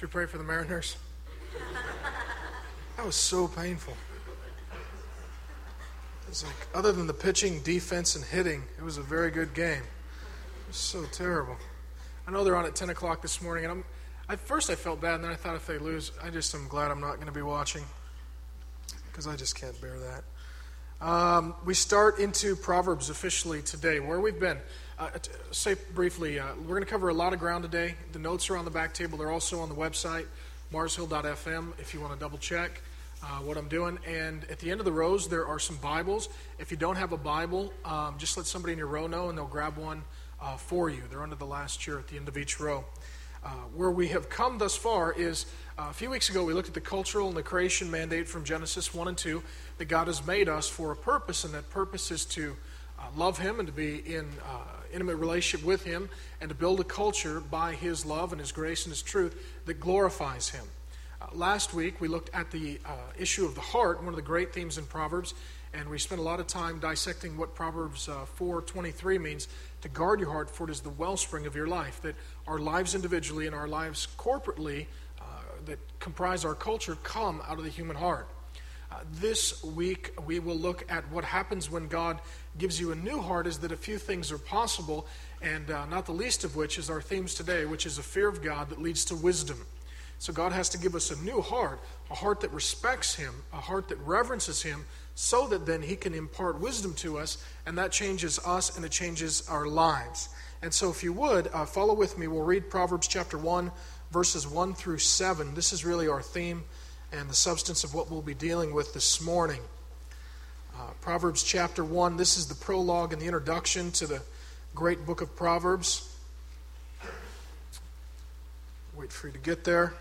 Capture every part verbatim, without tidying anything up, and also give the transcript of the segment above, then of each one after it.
Should we pray for the Mariners? That was so painful. It was like, other than the pitching, defense, and hitting, it was a very good game. It was so terrible. I know they're on at ten o'clock this morning, and I'm, at first I felt bad, and then I thought if they lose, I just am glad I'm not going to be watching, because I just can't bear that. Um, we start into Proverbs officially today. Where we've been, uh, t- say briefly, uh, we're going to cover a lot of ground today. The notes are on the back table. They're also on the website, mars hill dot f m, if you want to double check uh, what I'm doing. And at the end of the rows, there are some Bibles. If you don't have a Bible, um, just let somebody in your row know, and they'll grab one uh, for you. They're under the last chair at the end of each row. Uh, where we have come thus far is, uh, a few weeks ago we looked at the cultural and the creation mandate from Genesis one and two, that God has made us for a purpose, and that purpose is to uh, love Him and to be in uh, intimate relationship with Him, and to build a culture by His love and His grace and His truth that glorifies Him. Uh, last week we looked at the uh, issue of the heart, one of the great themes in Proverbs, and we spent a lot of time dissecting what Proverbs uh, four twenty-three means, to guard your heart, for it is the wellspring of your life. That our lives individually and our lives corporately uh, that comprise our culture come out of the human heart. Uh, this week we will look at what happens when God gives you a new heart, is that a few things are possible, and uh, not the least of which is our themes today, which is a fear of God that leads to wisdom. So God has to give us a new heart, a heart that respects Him, a heart that reverences Him, so that then He can impart wisdom to us, and that changes us and it changes our lives. And so if you would, uh, follow with me. We'll read Proverbs chapter one, verses one through seven. This is really our theme and the substance of what we'll be dealing with this morning. Uh, Proverbs chapter one, this is the prologue and the introduction to the great book of Proverbs. Wait for you to get there.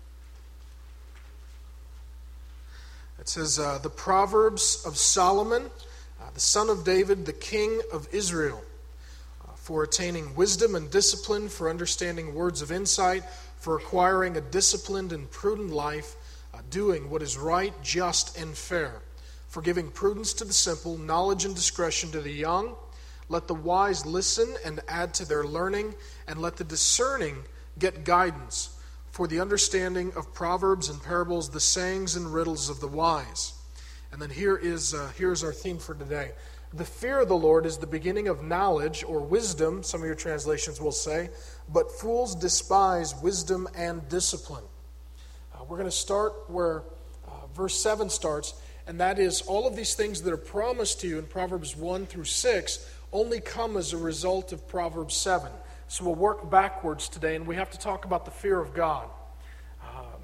It says, uh, the Proverbs of Solomon, uh, the son of David, the king of Israel, uh, for attaining wisdom and discipline, for understanding words of insight, for acquiring a disciplined and prudent life, uh, doing what is right, just, and fair, for giving prudence to the simple, knowledge and discretion to the young. Let the wise listen and add to their learning, and let the discerning get guidance. For the understanding of proverbs and parables, the sayings and riddles of the wise. And then here is uh, here's our theme for today. The fear of the Lord is the beginning of knowledge, or wisdom, some of your translations will say, but fools despise wisdom and discipline. Uh, we're going to start where uh, verse seven starts, and that is, all of these things that are promised to you in Proverbs one through six only come as a result of Proverbs seven. So we'll work backwards today, and we have to talk about the fear of God. Um,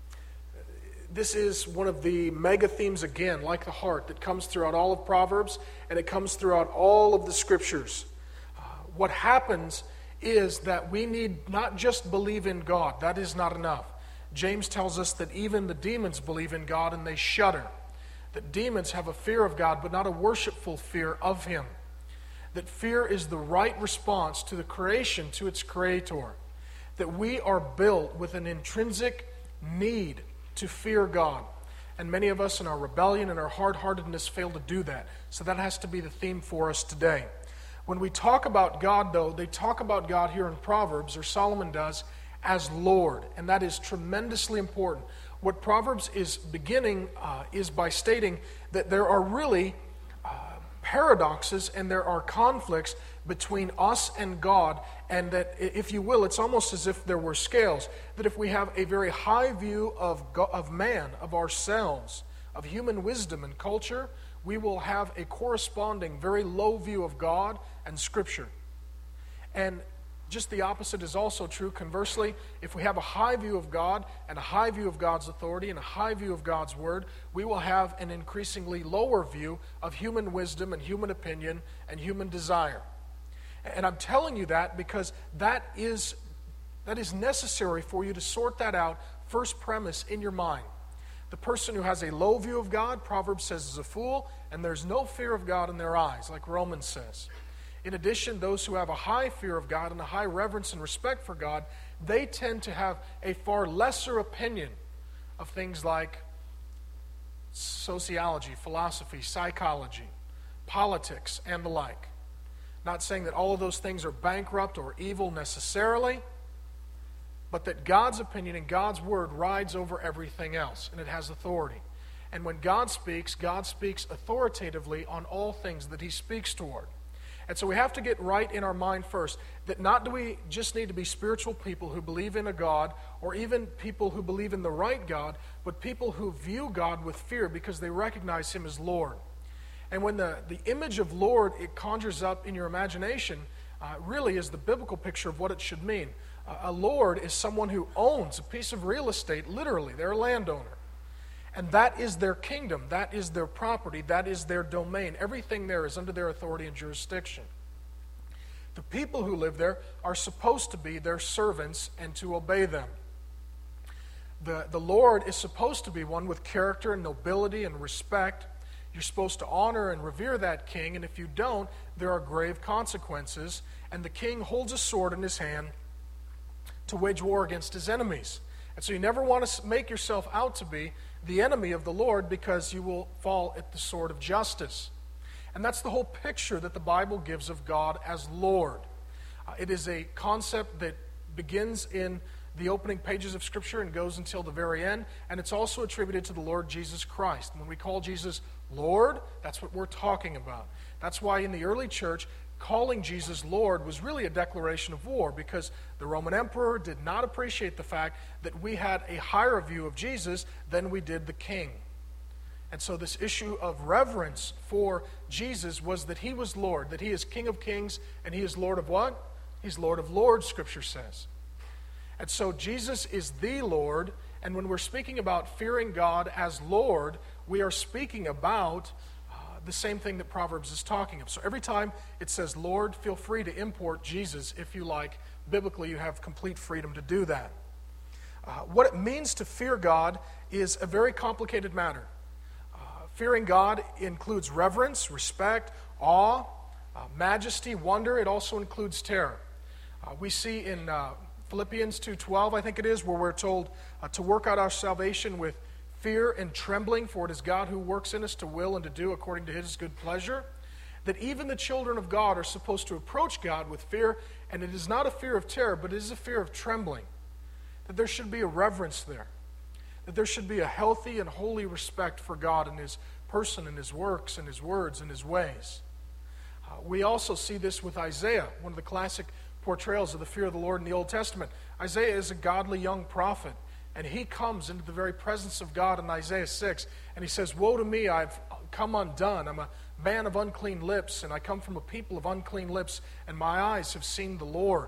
this is one of the mega themes, again, like the heart, that comes throughout all of Proverbs, and it comes throughout all of the Scriptures. Uh, what happens is that we need not just believe in God. That is not enough. James tells us that even the demons believe in God, and they shudder. That demons have a fear of God, but not a worshipful fear of Him. That fear is the right response to the creation, to its creator. That we are built with an intrinsic need to fear God. And many of us in our rebellion and our hard-heartedness fail to do that. So that has to be the theme for us today. When we talk about God, though, they talk about God here in Proverbs, or Solomon does, as Lord. And that is tremendously important. What Proverbs is beginning uh, is by stating that there are really paradoxes and there are conflicts between us and God, and that, if you will, it's almost as if there were scales. That if we have a very high view of God, of man, of ourselves, of human wisdom and culture, we will have a corresponding very low view of God and Scripture. And just the opposite is also true. Conversely, if we have a high view of God and a high view of God's authority and a high view of God's Word, we will have an increasingly lower view of human wisdom and human opinion and human desire. And I'm telling you that because that is, that is necessary for you to sort that out, first premise in your mind. The person who has a low view of God, Proverbs says, is a fool, and there's no fear of God in their eyes, like Romans says. In addition, those who have a high fear of God and a high reverence and respect for God, they tend to have a far lesser opinion of things like sociology, philosophy, psychology, politics, and the like. Not saying that all of those things are bankrupt or evil necessarily, but that God's opinion and God's word rides over everything else, and it has authority. And when God speaks, God speaks authoritatively on all things that he speaks toward. And so we have to get right in our mind first that not do we just need to be spiritual people who believe in a God, or even people who believe in the right God, but people who view God with fear because they recognize him as Lord. And when the, the image of Lord, it conjures up in your imagination, uh, really is the biblical picture of what it should mean. Uh, a Lord is someone who owns a piece of real estate, literally. They're a landowner. And that is their kingdom. That is their property. That is their domain. Everything there is under their authority and jurisdiction. The people who live there are supposed to be their servants and to obey them. The, the Lord is supposed to be one with character and nobility and respect. You're supposed to honor and revere that king, and if you don't, there are grave consequences. And the king holds a sword in his hand to wage war against his enemies. And so you never want to make yourself out to be the enemy of the Lord, because you will fall at the sword of justice. And that's the whole picture that the Bible gives of God as Lord. Uh, it is a concept that begins in the opening pages of Scripture and goes until the very end, and it's also attributed to the Lord Jesus Christ. When we call Jesus Lord, that's what we're talking about. That's why in the early church, calling Jesus Lord was really a declaration of war, because the Roman emperor did not appreciate the fact that we had a higher view of Jesus than we did the king. And so this issue of reverence for Jesus was that he was Lord, that he is King of kings, and he is Lord of what? He's Lord of lords, Scripture says. And so Jesus is the Lord, and when we're speaking about fearing God as Lord, we are speaking about the same thing that Proverbs is talking of. So every time it says Lord, feel free to import Jesus if you like. Biblically, you have complete freedom to do that. Uh, what it means to fear God is a very complicated matter. Uh, fearing God includes reverence, respect, awe, uh, majesty, wonder. It also includes terror. Uh, we see in uh, Philippians two twelve, I think it is, where we're told uh, to work out our salvation with fear and trembling, for it is God who works in us to will and to do according to his good pleasure. That even the children of God are supposed to approach God with fear, and it is not a fear of terror, but it is a fear of trembling. That there should be a reverence there. That there should be a healthy and holy respect for God and his person and his works and his words and his ways. Uh, we also see this with Isaiah, one of the classic portrayals of the fear of the Lord in the Old Testament. Isaiah is a godly young prophet. And he comes into the very presence of God in Isaiah six, and he says, "Woe to me, I've come undone. I'm a man of unclean lips, and I come from a people of unclean lips, and my eyes have seen the Lord."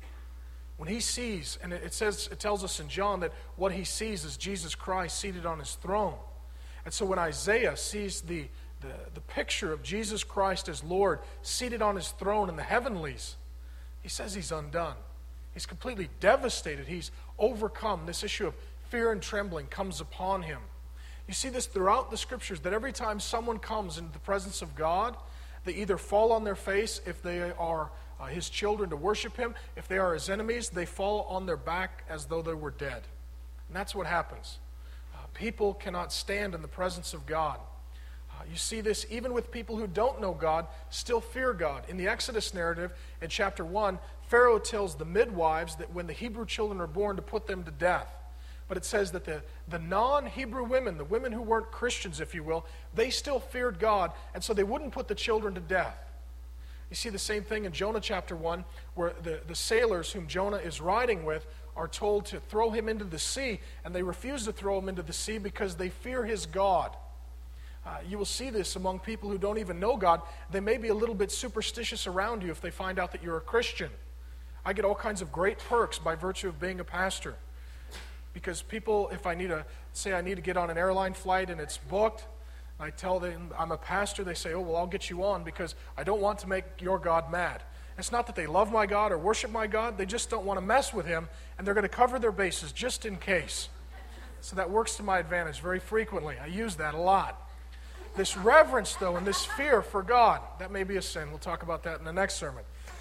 When he sees, and it says, it tells us in John that what he sees is Jesus Christ seated on his throne. And so when Isaiah sees the, the, the picture of Jesus Christ as Lord seated on his throne in the heavenlies, he says he's undone. He's completely devastated. He's overcome. This issue of fear and trembling comes upon him. You see this throughout the Scriptures, that every time someone comes into the presence of God, they either fall on their face if they are uh, his children to worship him. If they are his enemies, they fall on their back as though they were dead. And that's what happens. Uh, people cannot stand in the presence of God. Uh, you see this even with people who don't know God, still fear God. In the Exodus narrative, in chapter one, Pharaoh tells the midwives that when the Hebrew children are born to put them to death. But it says that the, the non-Hebrew women, the women who weren't Christians, if you will, they still feared God, and so they wouldn't put the children to death. You see the same thing in Jonah chapter one, where the, the sailors whom Jonah is riding with are told to throw him into the sea, and they refuse to throw him into the sea because they fear his God. Uh, you will see this among people who don't even know God. They may be a little bit superstitious around you if they find out that you're a Christian. I get all kinds of great perks by virtue of being a pastor. Because people, if I need to, say I need to get on an airline flight and it's booked, I tell them I'm a pastor, they say, "Oh, well, I'll get you on because I don't want to make your God mad." It's not that they love my God or worship my God, they just don't want to mess with him, and they're going to cover their bases just in case. So that works to my advantage very frequently. I use that a lot. This reverence, though, and this fear for God, that may be a sin. We'll talk about that in the next sermon.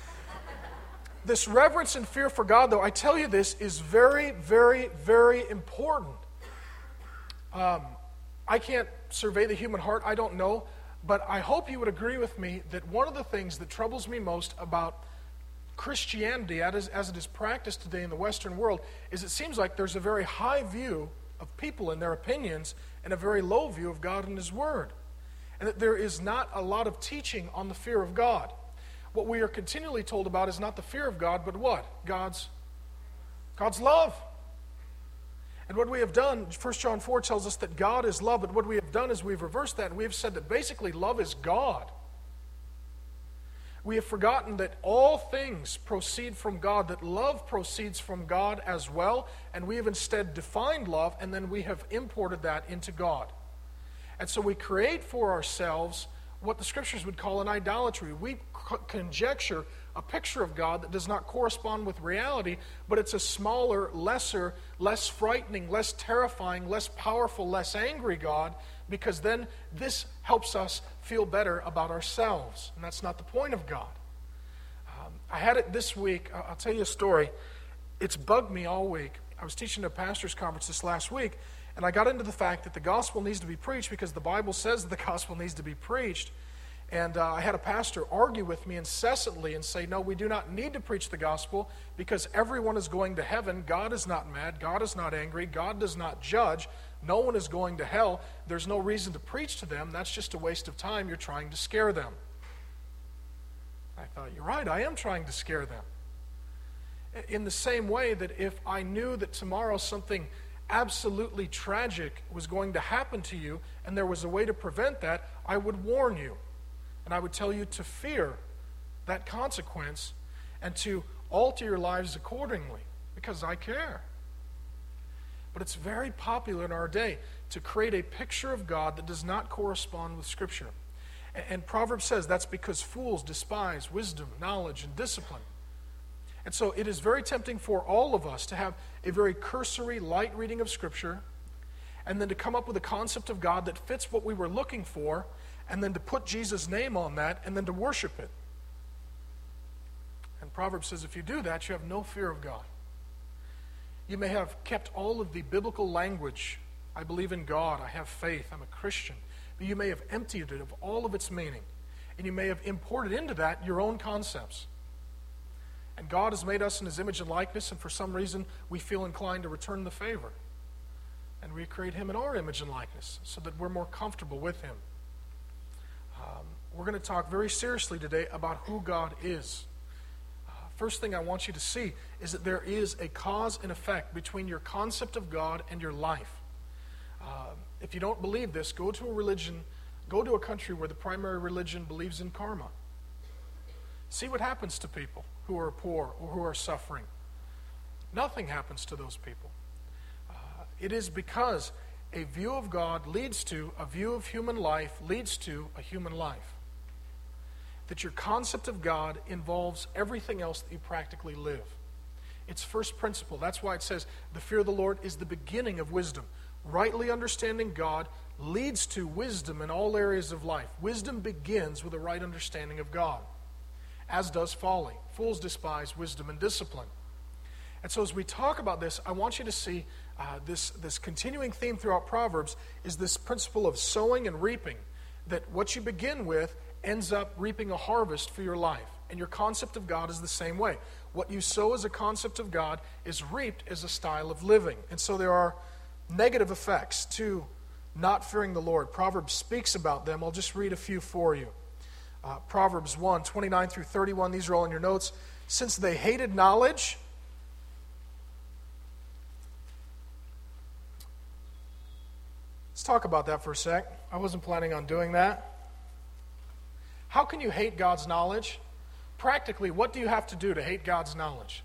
This reverence and fear for God, though, I tell you this, is very, very, very important. Um, I can't survey the human heart. I don't know. But I hope you would agree with me that one of the things that troubles me most about Christianity, as it is practiced today in the Western world, is it seems like there's a very high view of people and their opinions and a very low view of God and His Word. And that there is not a lot of teaching on the fear of God. What we are continually told about is not the fear of God, but what? God's, God's love. And what we have done, First John four tells us that God is love, but what we have done is we've reversed that and we have said that basically love is God. We have forgotten that all things proceed from God, that love proceeds from God as well, and we have instead defined love, and then we have imported that into God. And so we create for ourselves what the Scriptures would call an idolatry. We conjecture a picture of God that does not correspond with reality, but it's a smaller, lesser, less frightening, less terrifying, less powerful, less angry God, because then this helps us feel better about ourselves. And that's not the point of God. Um, I had it this week. I'll tell you a story. It's bugged me all week. I was teaching at a pastor's conference this last week, and I got into the fact that the gospel needs to be preached because the Bible says that the gospel needs to be preached. And uh, I had a pastor argue with me incessantly and say, no, we do not need to preach the gospel because everyone is going to heaven. God is not mad. God is not angry. God does not judge. No one is going to hell. There's no reason to preach to them. That's just a waste of time. You're trying to scare them. I thought, you're right. I am trying to scare them. In the same way that if I knew that tomorrow something absolutely tragic was going to happen to you and there was a way to prevent that, I would warn you. And I would tell you to fear that consequence and to alter your lives accordingly because I care. But it's very popular in our day to create a picture of God that does not correspond with Scripture. And Proverbs says that's because fools despise wisdom, knowledge, and discipline. And so it is very tempting for all of us to have a very cursory, light reading of Scripture and then to come up with a concept of God that fits what we were looking for, and then to put Jesus' name on that, and then to worship it. And Proverbs says if you do that, you have no fear of God. You may have kept all of the biblical language. I believe in God. I have faith. I'm a Christian. But you may have emptied it of all of its meaning. And you may have imported into that your own concepts. And God has made us in His image and likeness, and for some reason we feel inclined to return the favor and recreate Him in our image and likeness so that we're more comfortable with Him. Um, we're going to talk very seriously today about who God is. Uh, first thing I want you to see is that there is a cause and effect between your concept of God and your life. Uh, if you don't believe this, go to a religion, go to a country where the primary religion believes in karma. See what happens to people who are poor or who are suffering. Nothing happens to those people. Uh, it is because a view of God leads to, a view of human life leads to a human life. That your concept of God involves everything else that you practically live. It's first principle. That's why it says the fear of the Lord is the beginning of wisdom. Rightly understanding God leads to wisdom in all areas of life. Wisdom begins with a right understanding of God, as does folly. Fools despise wisdom and discipline. And so as we talk about this, I want you to see uh, this, this continuing theme throughout Proverbs is this principle of sowing and reaping, that what you begin with ends up reaping a harvest for your life. And your concept of God is the same way. What you sow as a concept of God is reaped as a style of living. And so there are negative effects to not fearing the Lord. Proverbs speaks about them. I'll just read a few for you. Uh, Proverbs one, twenty-nine through thirty-one. These are all in your notes. Since they hated knowledge, let's talk about that for a sec. I wasn't planning on doing that. How can you hate God's knowledge? Practically, what do you have to do to hate God's knowledge?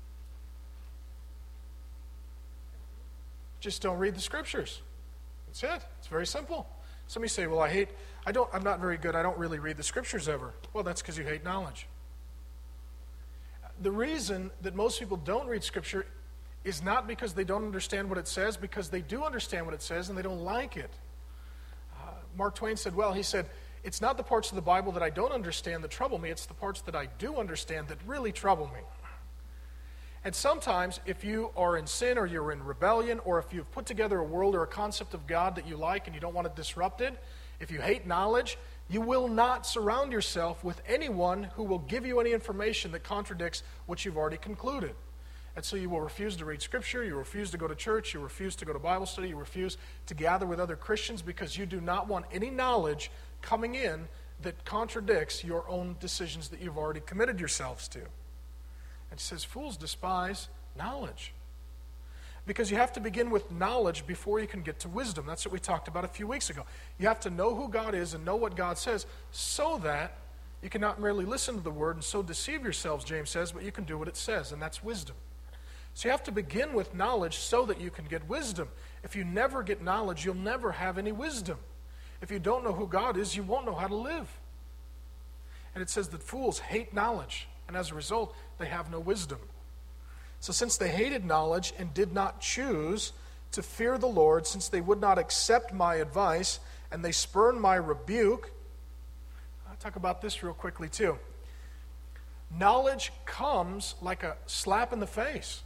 Just don't read the Scriptures. That's it. It's very simple. Somebody say, well, I hate, I don't, I'm not very good. I don't really read the Scriptures ever. Well, that's because you hate knowledge. The reason that most people don't read Scripture is not because they don't understand what it says, because they do understand what it says and they don't like it. Uh, Mark Twain said, well, he said, it's not the parts of the Bible that I don't understand that trouble me, it's the parts that I do understand that really trouble me. And sometimes, if you are in sin or you're in rebellion, or if you've put together a world or a concept of God that you like and you don't want to disrupt it, If you hate knowledge, you will not surround yourself with anyone who will give you any information that contradicts what you've already concluded. And so you will refuse to read Scripture, you refuse to go to church, you refuse to go to Bible study, you refuse to gather with other Christians because you do not want any knowledge coming in that contradicts your own decisions that you've already committed yourselves to. And it says, fools despise knowledge. Because you have to begin with knowledge before you can get to wisdom. That's what we talked about a few weeks ago. You have to know who God is and know what God says so that you can not merely listen to the Word and so deceive yourselves, James says, but you can do what it says, and that's wisdom. So you have to begin with knowledge so that you can get wisdom. If you never get knowledge, you'll never have any wisdom. If you don't know who God is, you won't know how to live. And it says that fools hate knowledge, and as a result, they have no wisdom. So since they hated knowledge and did not choose to fear the Lord, since they would not accept my advice, and they spurned my rebuke, I'll talk about this real quickly too. Knowledge comes like a slap in the face.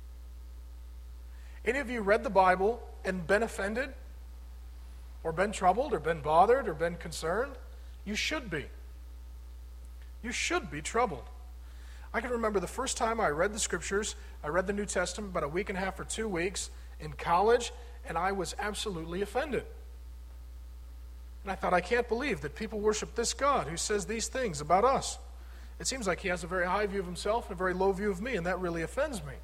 Any of you read the Bible and been offended? Or been troubled, or been bothered, or been concerned? You should be. You should be troubled. I can remember the first time I read the Scriptures, I read the New Testament about a week and a half or two weeks in college, and I was absolutely offended. And I thought, I can't believe that people worship this God who says these things about us. It seems like he has a very high view of himself and a very low view of me, and that really offends me.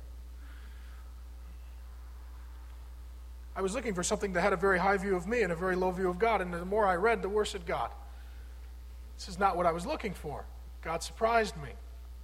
I was looking for something that had a very high view of me and a very low view of God, and the more I read, the worse it got. This is not what I was looking for. God surprised me.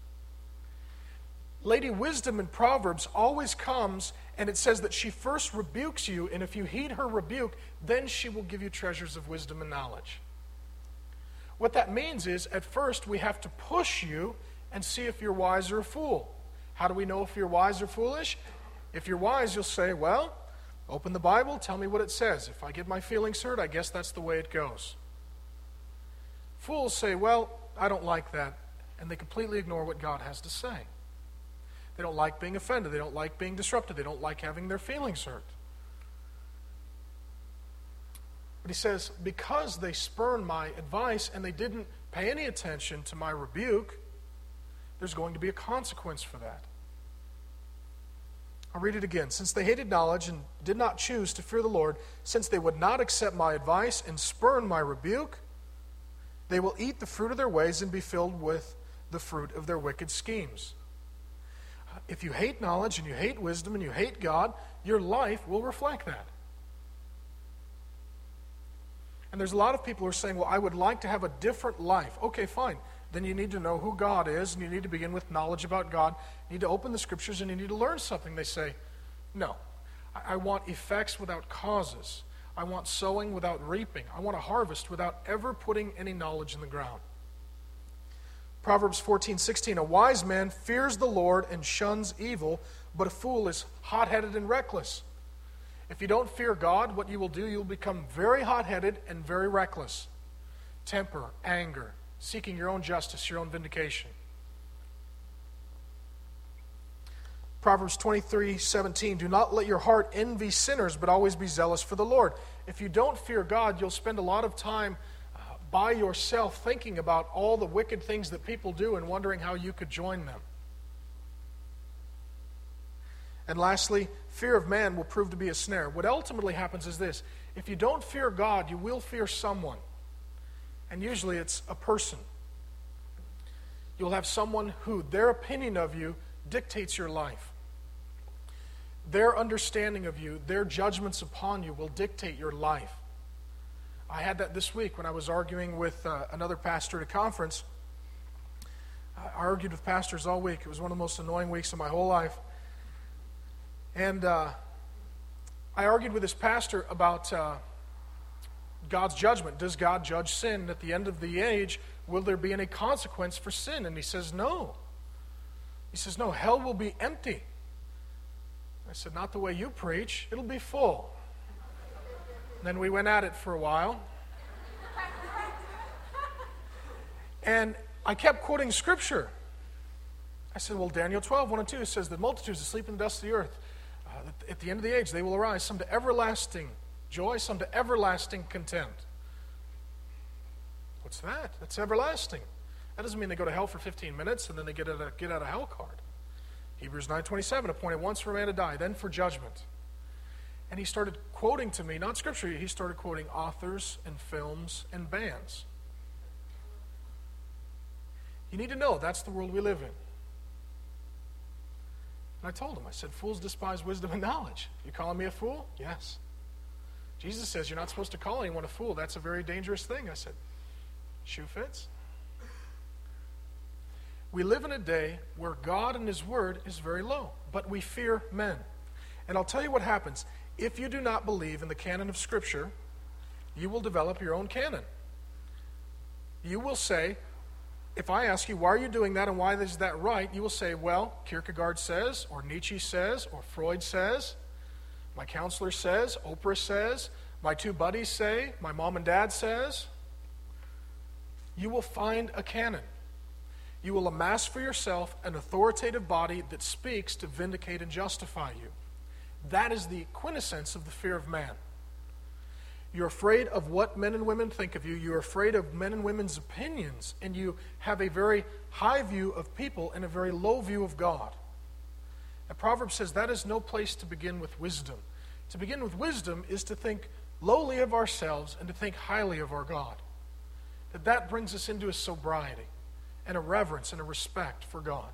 Lady Wisdom in Proverbs always comes, and it says that she first rebukes you, and if you heed her rebuke, then she will give you treasures of wisdom and knowledge. What that means is, at first, we have to push you and see if you're wise or a fool. How do we know if you're wise or foolish? If you're wise, you'll say, well, open the Bible, tell me what it says. If I get my feelings hurt, I guess that's the way it goes. Fools say, well, I don't like that, and they completely ignore what God has to say. They don't like being offended. They don't like being disrupted. They don't like having their feelings hurt. But he says, because they spurned my advice and they didn't pay any attention to my rebuke, there's going to be a consequence for that. I'll read it again. Since they hated knowledge and did not choose to fear the Lord, since they would not accept my advice and spurn my rebuke, they will eat the fruit of their ways and be filled with the fruit of their wicked schemes. If you hate knowledge and you hate wisdom and you hate God, your life will reflect that. And there's a lot of people who are saying, well, I would like to have a different life. Okay, fine. Then you need to know who God is, and you need to begin with knowledge about God. You need to open the Scriptures, and you need to learn something. They say, no, I, I want effects without causes. I want sowing without reaping. I want a harvest without ever putting any knowledge in the ground. Proverbs fourteen sixteen, a wise man fears the Lord and shuns evil, but a fool is hot-headed and reckless. If you don't fear God, what you will do, you'll become very hot-headed and very reckless. Temper, anger, seeking your own justice, your own vindication. Proverbs twenty-three seventeen, do not let your heart envy sinners, but always be zealous for the Lord. If you don't fear God, you'll spend a lot of time uh, by yourself thinking about all the wicked things that people do and wondering how you could join them. And lastly, fear of man will prove to be a snare. What ultimately happens is this. If you don't fear God, you will fear someone. And usually it's a person. You'll have someone who their opinion of you dictates your life. Their understanding of you, their judgments upon you will dictate your life. I had that this week when I was arguing with uh, another pastor at a conference. I argued with pastors all week. It was one of the most annoying weeks of my whole life. And uh, I argued with this pastor about uh, God's judgment. Does God judge sin? And at the end of the age, will there be any consequence for sin? And he says, no. He says, no, hell will be empty. I said, not the way you preach. It'll be full. And then we went at it for a while. And I kept quoting Scripture. I said, well, Daniel twelve, one and two says, the multitudes asleep in the dust of the earth. Uh, at the end of the age, they will arise, some to everlasting joy, some to everlasting contempt. What's that? That's everlasting. That doesn't mean they go to hell for fifteen minutes and then they get a get out of hell card. Hebrews nine twenty-seven, appointed once for a man to die, then for judgment. And he started quoting to me, not scripture, he started quoting authors and films and bands. You need to know that's the world we live in. And I told him, I said, fools despise wisdom and knowledge. You calling me a fool? Yes. Jesus says you're not supposed to call anyone a fool. That's a very dangerous thing. I said, shoe fits. We live in a day where God and His Word is very low, but we fear men. And I'll tell you what happens. If you do not believe in the canon of Scripture, you will develop your own canon. You will say, if I ask you, why are you doing that and why is that right? You will say, well, Kierkegaard says, or Nietzsche says, or Freud says, my counselor says, Oprah says, my two buddies say, my mom and dad says. You will find a canon. You will amass for yourself an authoritative body that speaks to vindicate and justify you. That is the quintessence of the fear of man. You're afraid of what men and women think of you. You're afraid of men and women's opinions. And you have a very high view of people and a very low view of God. And Proverbs says that is no place to begin with wisdom. To begin with wisdom is to think lowly of ourselves and to think highly of our God. That that brings us into a sobriety and a reverence and a respect for God.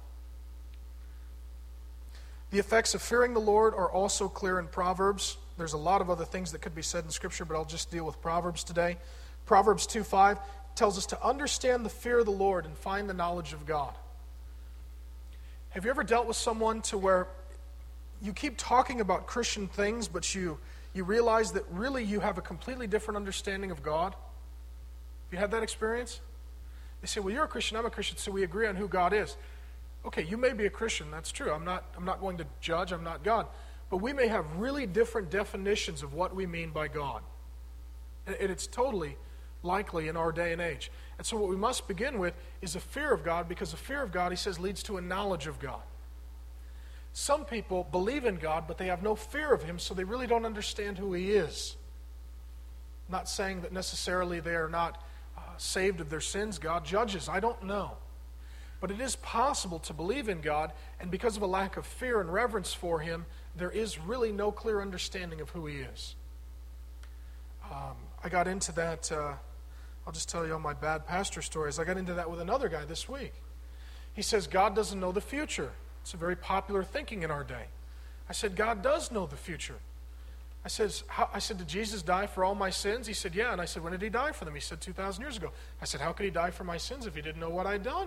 The effects of fearing the Lord are also clear in Proverbs. There's a lot of other things that could be said in Scripture, but I'll just deal with Proverbs today. Proverbs two five tells us to understand the fear of the Lord and find the knowledge of God. Have you ever dealt with someone to where you keep talking about Christian things, but you, you realize that really you have a completely different understanding of God? Have you had that experience? They say, well, you're a Christian, I'm a Christian, so we agree on who God is. Okay, you may be a Christian, that's true. I'm not, I'm not going to judge, I'm not God. But we may have really different definitions of what we mean by God. And it's totally likely in our day and age. And so what we must begin with is a fear of God, because the fear of God, he says, leads to a knowledge of God. Some people believe in God, but they have no fear of Him, so they really don't understand who He is. I'm not saying that necessarily they are not uh, saved of their sins. God judges. I don't know. But it is possible to believe in God, and because of a lack of fear and reverence for Him, there is really no clear understanding of who He is. Um, I got into that, uh, I'll just tell you all my bad pastor stories. I got into that with another guy this week. He says, God doesn't know the future. It's a very popular thinking in our day. I said, God does know the future. I, says, how, I said, did Jesus die for all my sins? He said, yeah. And I said, when did He die for them? He said, two thousand years ago. I said, how could He die for my sins if He didn't know what I'd done?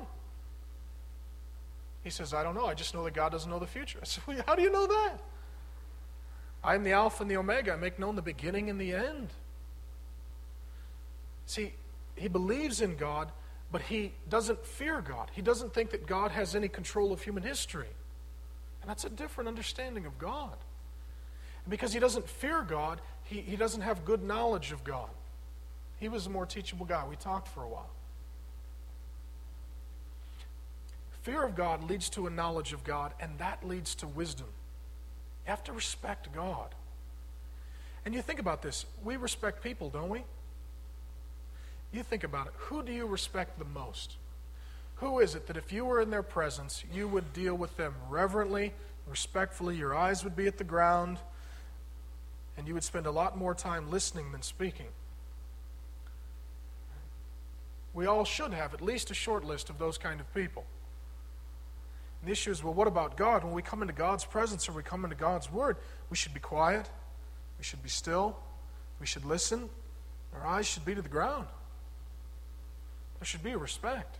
He says, I don't know. I just know that God doesn't know the future. I said, well, how do you know that? I am the Alpha and the Omega. I make known the beginning and the end. See, he believes in God, but he doesn't fear God. He doesn't think that God has any control of human history. And that's a different understanding of God. And because he doesn't fear God, he, he doesn't have good knowledge of God. He was a more teachable guy. We talked for a while. Fear of God leads to a knowledge of God, and that leads to wisdom. You have to respect God. And you think about this. We respect people, don't we? You think about it. Who do you respect the most? Who is it that if you were in their presence, you would deal with them reverently, respectfully, your eyes would be at the ground, and you would spend a lot more time listening than speaking? We all should have at least a short list of those kind of people. And the issue is, well, what about God? When we come into God's presence or we come into God's Word, we should be quiet, we should be still, we should listen, our eyes should be to the ground. There should be a respect.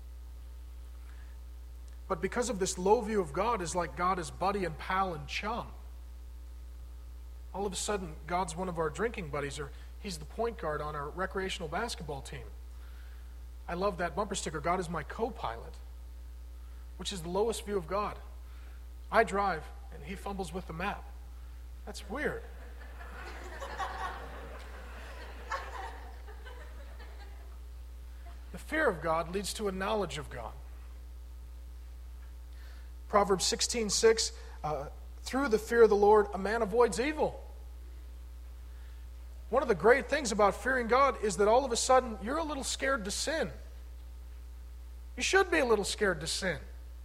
But because of this low view of God, is like God is buddy and pal and chum. All of a sudden, God's one of our drinking buddies, or He's the point guard on our recreational basketball team. I love that bumper sticker, God is my co-pilot, which is the lowest view of God. I drive, and He fumbles with the map. That's weird. The fear of God leads to a knowledge of God. Proverbs sixteen six, uh, through the fear of the Lord, a man avoids evil. One of the great things about fearing God is that all of a sudden you're a little scared to sin. You should be a little scared to sin.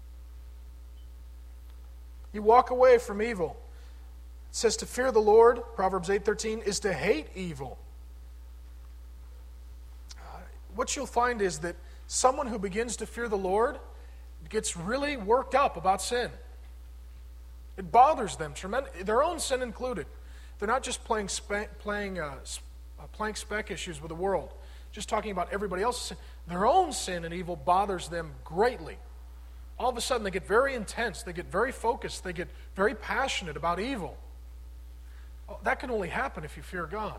You walk away from evil. It says to fear the Lord, Proverbs eight thirteen, is to hate evil. Uh, what you'll find is that someone who begins to fear the Lord gets really worked up about sin. It bothers them, tremend- their own sin included. They're not just playing spe- playing uh, uh, playing spec issues with the world, just talking about everybody else's sin. Their own sin and evil bothers them greatly. All of a sudden they get very intense, they get very focused, they get very passionate about evil. Oh, that can only happen if you fear God.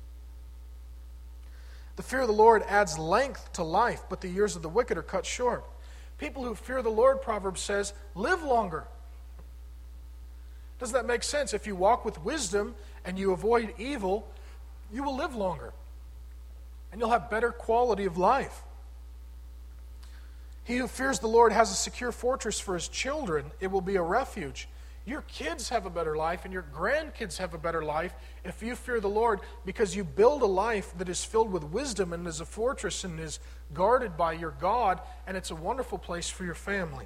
The fear of the Lord adds length to life, but the years of the wicked are cut short. People who fear the Lord, Proverbs says, live longer. Doesn't that make sense? If you walk with wisdom and you avoid evil, you will live longer. And you'll have better quality of life. He who fears the Lord has a secure fortress for his children. It will be a refuge. Your kids have a better life and your grandkids have a better life if you fear the Lord, because you build a life that is filled with wisdom and is a fortress and is guarded by your God, and it's a wonderful place for your family.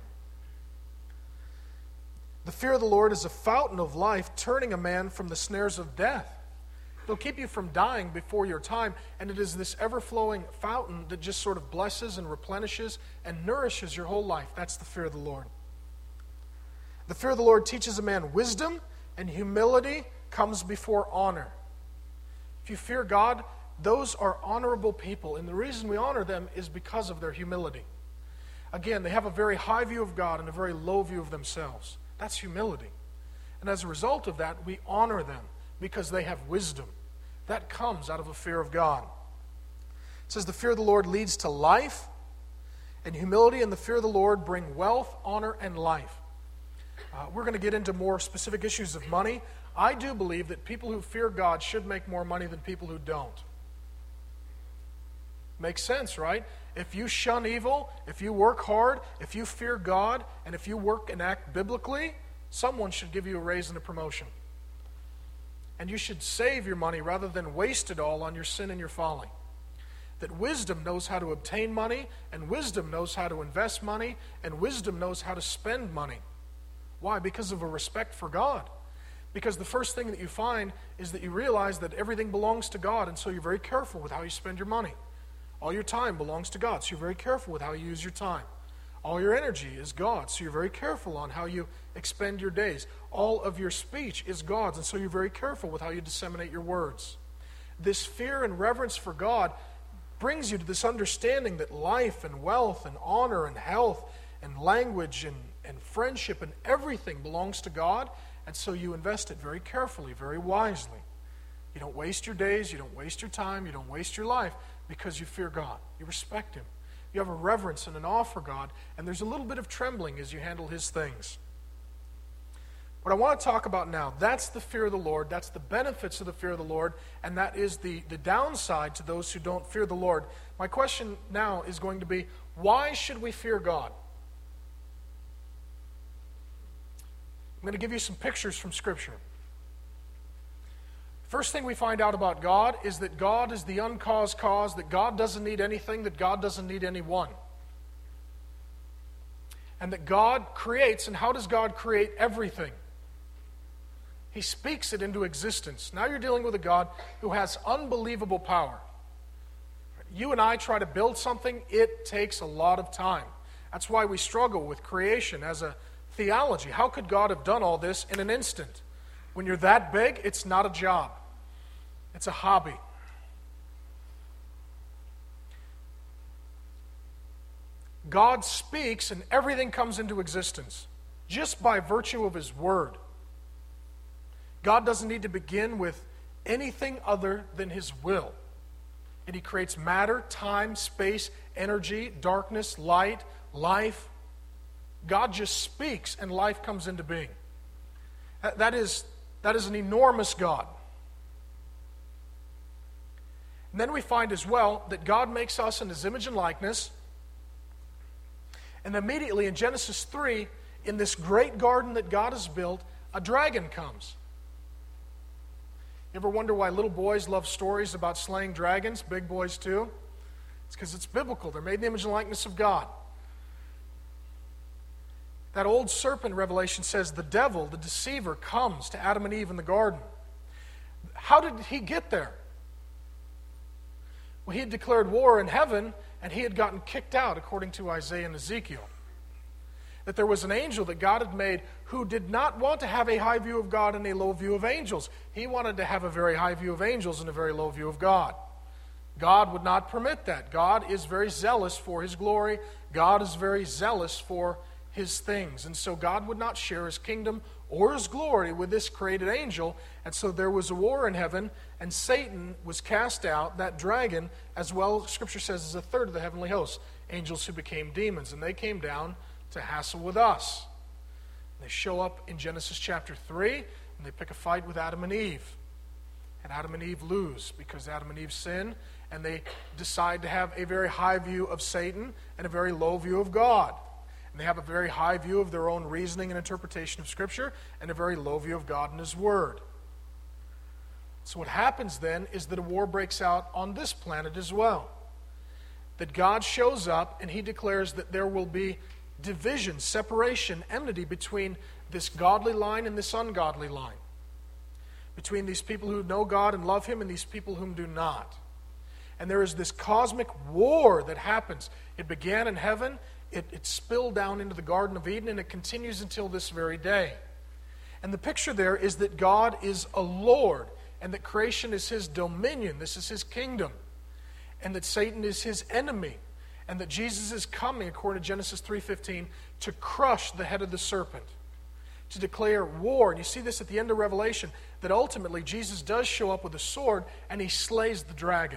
The fear of the Lord is a fountain of life, turning a man from the snares of death. It'll keep you from dying before your time, and it is this ever-flowing fountain that just sort of blesses and replenishes and nourishes your whole life. That's the fear of the Lord. The fear of the Lord teaches a man wisdom, and humility comes before honor. If you fear God, those are honorable people, and the reason we honor them is because of their humility. Again, they have a very high view of God and a very low view of themselves. That's humility. And as a result of that, we honor them because they have wisdom. That comes out of a fear of God. It says the fear of the Lord leads to life, and humility and the fear of the Lord bring wealth, honor, and life. Uh, we're going to get into more specific issues of money. I do believe that people who fear God should make more money than people who don't. Makes sense, right? If you shun evil, if you work hard, if you fear God, and if you work and act biblically, someone should give you a raise and a promotion. And you should save your money rather than waste it all on your sin and your folly. That wisdom knows how to obtain money, and wisdom knows how to invest money, and wisdom knows how to spend money. Why? Because of a respect for God. Because the first thing that you find is that you realize that everything belongs to God, and so you're very careful with how you spend your money. All your time belongs to God, so you're very careful with how you use your time. All your energy is God's, so you're very careful on how you expend your days. All of your speech is God's, and so you're very careful with how you disseminate your words. This fear and reverence for God brings you to this understanding that life and wealth and honor and health and language and, and friendship and everything belongs to God, and so you invest it very carefully, very wisely. You don't waste your days, you don't waste your time, you don't waste your life because you fear God. You respect Him. You have a reverence and an awe for God, and there's a little bit of trembling as you handle His things. What I want to talk about now, that's the fear of the Lord, that's the benefits of the fear of the Lord, and that is the, the downside to those who don't fear the Lord. My question now is going to be, why should we fear God? I'm going to give you some pictures from Scripture. First thing we find out about God is that God is the uncaused cause, that God doesn't need anything, that God doesn't need anyone. And that God creates, and how does God create everything? He speaks it into existence. Now you're dealing with a God who has unbelievable power. You and I try to build something, it takes a lot of time. That's why we struggle with creation as a theology. How could God have done all this in an instant? When you're that big, it's not a job. It's a hobby. God speaks and everything comes into existence just by virtue of His Word. God doesn't need to begin with anything other than His will. And He creates matter, time, space, energy, darkness, light, life. God just speaks and life comes into being. That is, that is an enormous God. And then we find as well that God makes us in His image and likeness. And immediately in Genesis three, in this great garden that God has built, a dragon comes. You ever wonder why little boys love stories about slaying dragons? Big boys too? It's because it's biblical. They're made in the image and likeness of God. That old serpent, Revelation says, the devil, the deceiver, comes to Adam and Eve in the garden. How did he get there? Well, he had declared war in heaven, and he had gotten kicked out, according to Isaiah and Ezekiel. That there was an angel that God had made who did not want to have a high view of God and a low view of angels. He wanted to have a very high view of angels and a very low view of God. God would not permit that. God is very zealous for His glory. God is very zealous for His things. And so God would not share His kingdom or His glory with this created angel. And so there was a war in heaven, and Satan was cast out, that dragon, as well, Scripture says, is a third of the heavenly hosts, angels who became demons. And they came down to hassle with us. They show up in Genesis chapter three, and they pick a fight with Adam and Eve. And Adam and Eve lose because Adam and Eve sin, and they decide to have a very high view of Satan and a very low view of God. And they have a very high view of their own reasoning and interpretation of Scripture and a very low view of God and His Word. So what happens then is that a war breaks out on this planet as well. That God shows up and He declares that there will be division, separation, enmity between this godly line and this ungodly line. Between these people who know God and love Him and these people whom do not. And there is this cosmic war that happens. It began in heaven, it, it spilled down into the Garden of Eden, and it continues until this very day. And the picture there is that God is a Lord, and that creation is His dominion, this is His kingdom, and that Satan is His enemy, and that Jesus is coming, according to Genesis three fifteen, to crush the head of the serpent, to declare war. And you see this at the end of Revelation, that ultimately Jesus does show up with a sword, and He slays the dragon.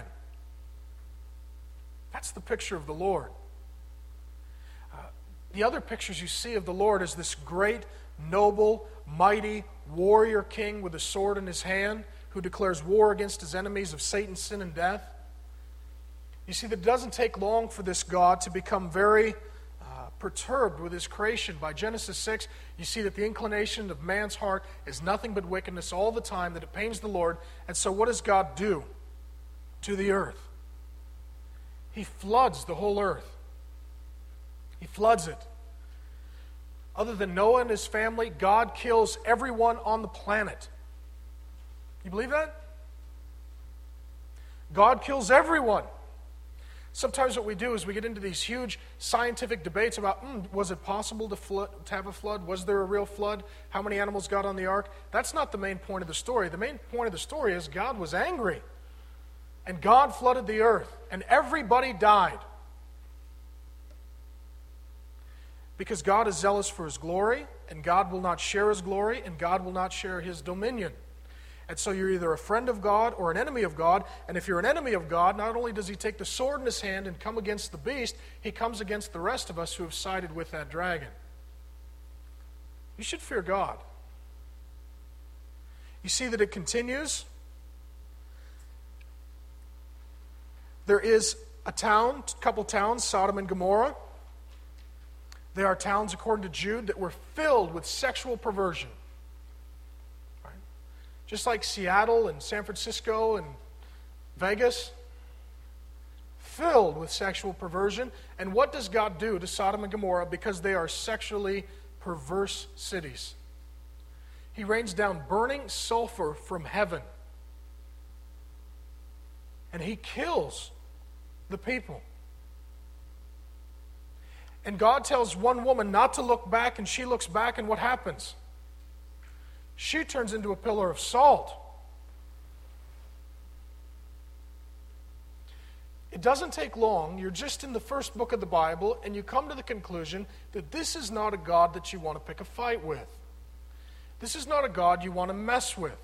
That's the picture of the Lord. Uh, the other pictures you see of the Lord is this great, noble, mighty warrior king with a sword in his hand who declares war against his enemies of Satan, sin, and death. You see that it doesn't take long for this God to become very uh, perturbed with His creation. By Genesis six, you see that the inclination of man's heart is nothing but wickedness all the time, that it pains the Lord. And so what does God do to the earth? He floods the whole earth. He floods it. Other than Noah and his family, God kills everyone on the planet. You believe that? God kills everyone. Sometimes what we do is we get into these huge scientific debates about, mm, was it possible to, flood, to have a flood? Was there a real flood? How many animals got on the ark? That's not the main point of the story. The main point of the story is God was angry. And God flooded the earth. And everybody died. Because God is zealous for His glory, and God will not share His glory, and God will not share His dominion. And so you're either a friend of God or an enemy of God. And if you're an enemy of God, not only does He take the sword in His hand and come against the beast, He comes against the rest of us who have sided with that dragon. You should fear God. You see that it continues. There is a town, a couple towns, Sodom and Gomorrah. They are towns, according to Jude, that were filled with sexual perversion. Right? Just like Seattle and San Francisco and Vegas, filled with sexual perversion. And what does God do to Sodom and Gomorrah? Because they are sexually perverse cities. He rains down burning sulfur from heaven. And He kills the people. And God tells one woman not to look back, and she looks back, and what happens? She turns into a pillar of salt. It doesn't take long. You're just in the first book of the Bible, and you come to the conclusion that this is not a God that you want to pick a fight with. This is not a God you want to mess with.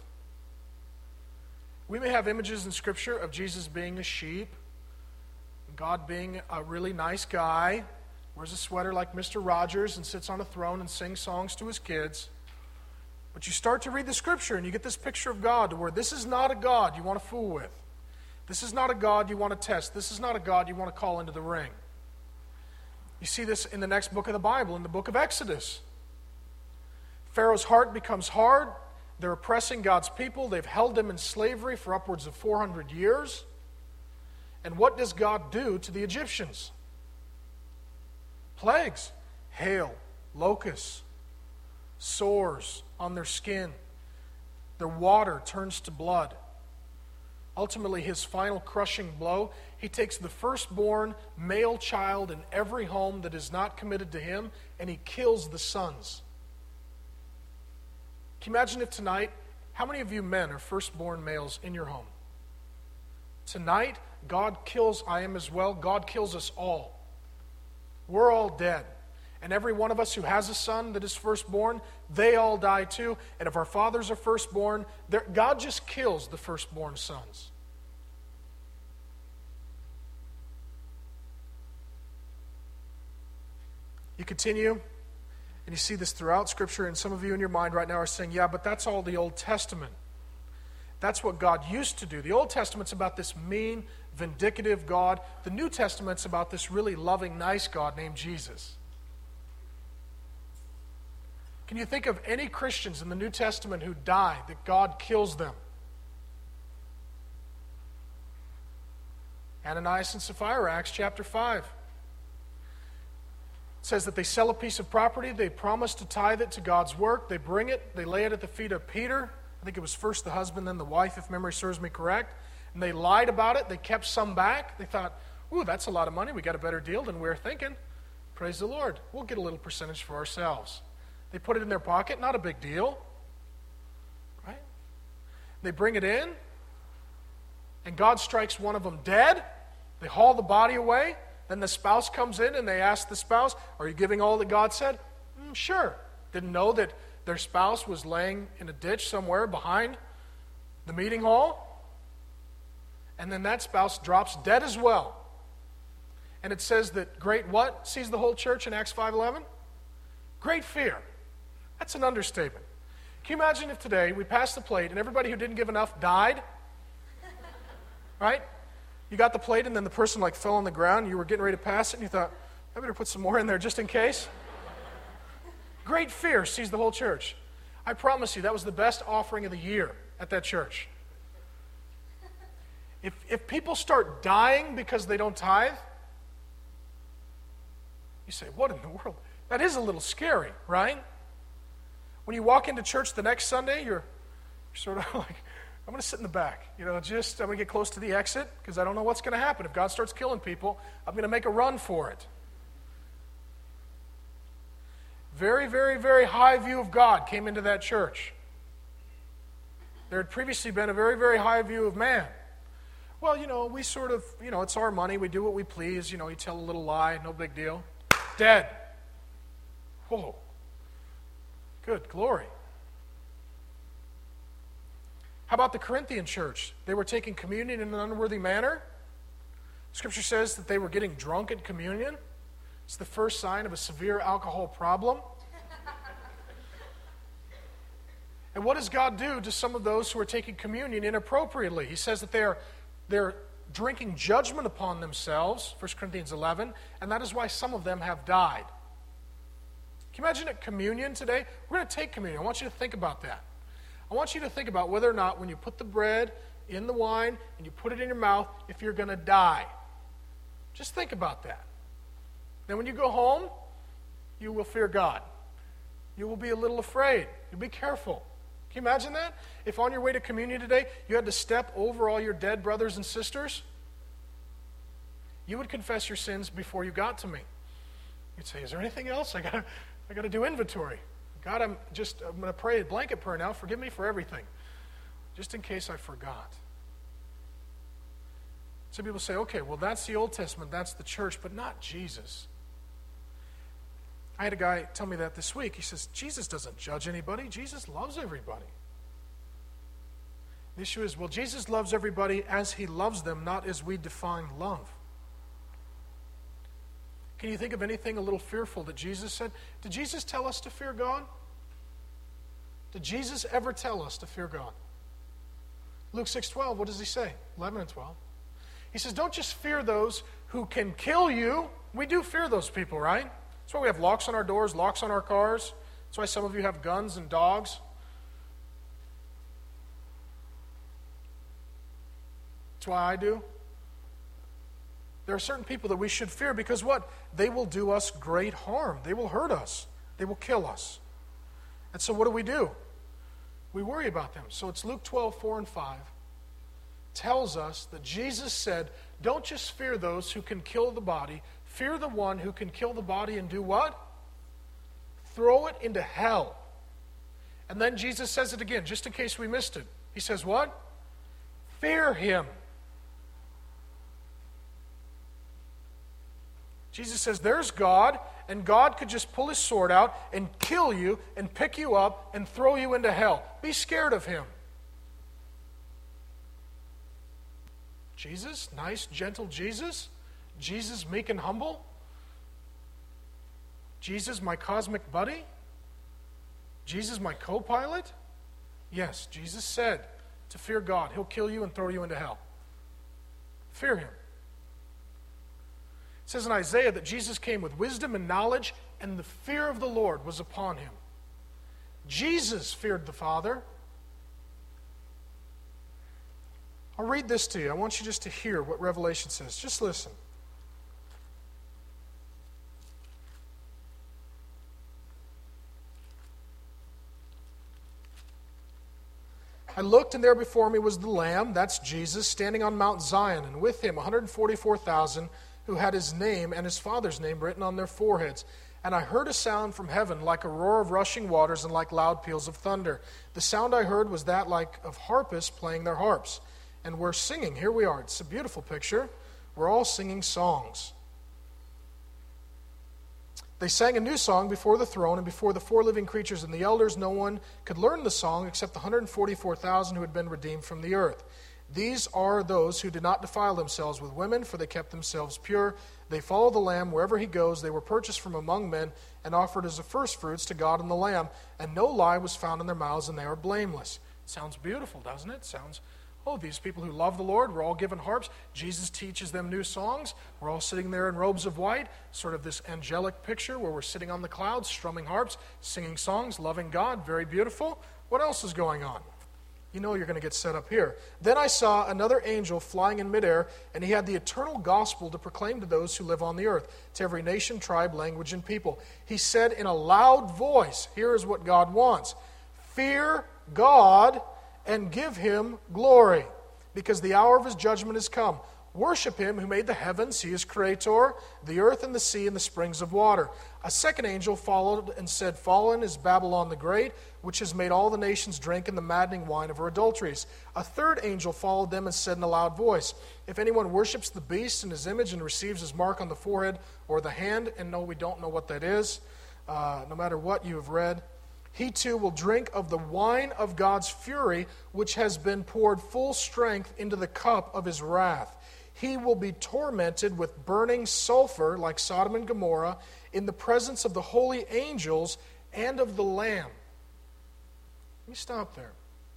We may have images in Scripture of Jesus being a sheep, God being a really nice guy, wears a sweater like Mister Rogers and sits on a throne and sings songs to his kids. But you start to read the Scripture and you get this picture of God to where this is not a God you want to fool with. This is not a God you want to test. This is not a God you want to call into the ring. You see this in the next book of the Bible, in the book of Exodus. Pharaoh's heart becomes hard. They're oppressing God's people. They've held them in slavery for upwards of four hundred years. And what does God do to the Egyptians? Plagues, hail, locusts, sores on their skin. Their water turns to blood. Ultimately, his final crushing blow, he takes the firstborn male child in every home that is not committed to him, and he kills the sons. Can you imagine if tonight, how many of you men are firstborn males in your home? Tonight, God kills, I am as well, God kills us all. We're all dead. And every one of us who has a son that is firstborn, they all die too. And if our fathers are firstborn, God just kills the firstborn sons. You continue, and you see this throughout Scripture, and some of you in your mind right now are saying, yeah, but that's all the Old Testament. That's what God used to do. The Old Testament's about this mean, vindictive God. The New Testament's about this really loving, nice God named Jesus. Can you think of any Christians in the New Testament who die that God kills them? Ananias and Sapphira, Acts chapter five. It says that they sell a piece of property, they promise to tithe it to God's work, they bring it, they lay it at the feet of Peter. I think it was first the husband, then the wife, if memory serves me correct. And they lied about it, they kept some back. They thought, ooh, that's a lot of money, we got a better deal than we were thinking. Praise the Lord, we'll get a little percentage for ourselves. They put it in their pocket, not a big deal. Right? They bring it in, and God strikes one of them dead. They haul the body away. Then the spouse comes in, and they ask the spouse, are you giving all that God said? Mm, sure. Didn't know that their spouse was laying in a ditch somewhere behind the meeting hall. And then that spouse drops dead as well. And it says that great what sees the whole church in Acts five eleven? Great fear. That's an understatement. Can you imagine if today we passed the plate and everybody who didn't give enough died? Right? You got the plate and then the person like fell on the ground and you were getting ready to pass it and you thought, I better put some more in there just in case. Great fear sees the whole church. I promise you that was the best offering of the year at that church. If, if people start dying because they don't tithe, you say, what in the world? That is a little scary, right? When you walk into church the next Sunday, you're, you're sort of like, I'm going to sit in the back. You know, just, I'm going to get close to the exit because I don't know what's going to happen. If God starts killing people, I'm going to make a run for it. Very, very, very high view of God came into that church. There had previously been a very, very high view of man. Well, you know, we sort of, you know, it's our money. We do what we please. You know, you tell a little lie, no big deal. Dead. Whoa. Good glory. How about the Corinthian church? They were taking communion in an unworthy manner. Scripture says that they were getting drunk at communion. It's the first sign of a severe alcohol problem. And what does God do to some of those who are taking communion inappropriately? He says that they are they're drinking judgment upon themselves, First Corinthians eleven, and that is why some of them have died. Can you imagine at communion today? We're going to take communion. I want you to think about that. I want you to think about whether or not when you put the bread in the wine and you put it in your mouth, if you're going to die. Just think about that. Then when you go home, you will fear God. You will be a little afraid. You'll be careful. Can you imagine that? If on your way to communion today, you had to step over all your dead brothers and sisters, you would confess your sins before you got to me. You'd say, is there anything else? I got I got to do inventory. God, I'm just, I'm going to pray a blanket prayer now. Forgive me for everything. Just in case I forgot. Some people say, okay, well, that's the Old Testament. That's the church, but not Jesus. I had a guy tell me that this week. He says, Jesus doesn't judge anybody. Jesus loves everybody. The issue is, well, Jesus loves everybody as he loves them, not as we define love. Can you think of anything a little fearful that Jesus said? Did Jesus tell us to fear God? Did Jesus ever tell us to fear God? Luke six twelve, what does he say? eleven and twelve. He says, don't just fear those who can kill you. We do fear those people, right? That's why we have locks on our doors, locks on our cars. That's why some of you have guns and dogs. That's why I do. There are certain people that we should fear because what? They will do us great harm. They will hurt us. They will kill us. And so what do we do? We worry about them. So it's Luke twelve, four and five. Tells us that Jesus said, don't just fear those who can kill the body. Fear the one who can kill the body and do what? Throw it into hell. And then Jesus says it again, just in case we missed it. He says what? Fear him. Jesus says there's God, and God could just pull his sword out and kill you and pick you up and throw you into hell. Be scared of him. Jesus, nice, gentle Jesus. Jesus, meek and humble. Jesus, my cosmic buddy. Jesus, my co-pilot. Yes, Jesus said to fear God. He'll kill you and throw you into hell. Fear him. It says in Isaiah that Jesus came with wisdom and knowledge, and the fear of the Lord was upon him. Jesus feared the Father. I'll read this to you. I want you just to hear what Revelation says. Just listen. I looked, and there before me was the Lamb, that's Jesus, standing on Mount Zion, and with him one hundred forty-four thousand who had his name and his Father's name written on their foreheads. And I heard a sound from heaven like a roar of rushing waters and like loud peals of thunder. The sound I heard was that like of harpists playing their harps. And we're singing. Here we are. It's a beautiful picture. We're all singing songs. They sang a new song before the throne and before the four living creatures and the elders. No one could learn the song except the one hundred forty-four thousand who had been redeemed from the earth. These are those who did not defile themselves with women, for they kept themselves pure. They follow the Lamb wherever he goes. They were purchased from among men and offered as the firstfruits to God and the Lamb. And no lie was found in their mouths, and they are blameless. Sounds beautiful, doesn't it? Sounds, oh, these people who love the Lord, we're all given harps. Jesus teaches them new songs. We're all sitting there in robes of white, sort of this angelic picture where we're sitting on the clouds, strumming harps, singing songs, loving God. Very beautiful. What else is going on? You know you're going to get set up here. Then I saw another angel flying in midair, and he had the eternal gospel to proclaim to those who live on the earth, to every nation, tribe, language, and people. He said in a loud voice, here is what God wants, fear God and give him glory, because the hour of his judgment has come. Worship him who made the heavens, he is creator, the earth and the sea and the springs of water. A second angel followed and said, fallen is Babylon the Great, which has made all the nations drink in the maddening wine of her adulteries. A third angel followed them and said in a loud voice, if anyone worships the beast in his image and receives his mark on the forehead or the hand, and no, we don't know what that is, uh, no matter what you have read, he too will drink of the wine of God's fury, which has been poured full strength into the cup of his wrath. He will be tormented with burning sulfur like Sodom and Gomorrah in the presence of the holy angels and of the Lamb. Let me stop there.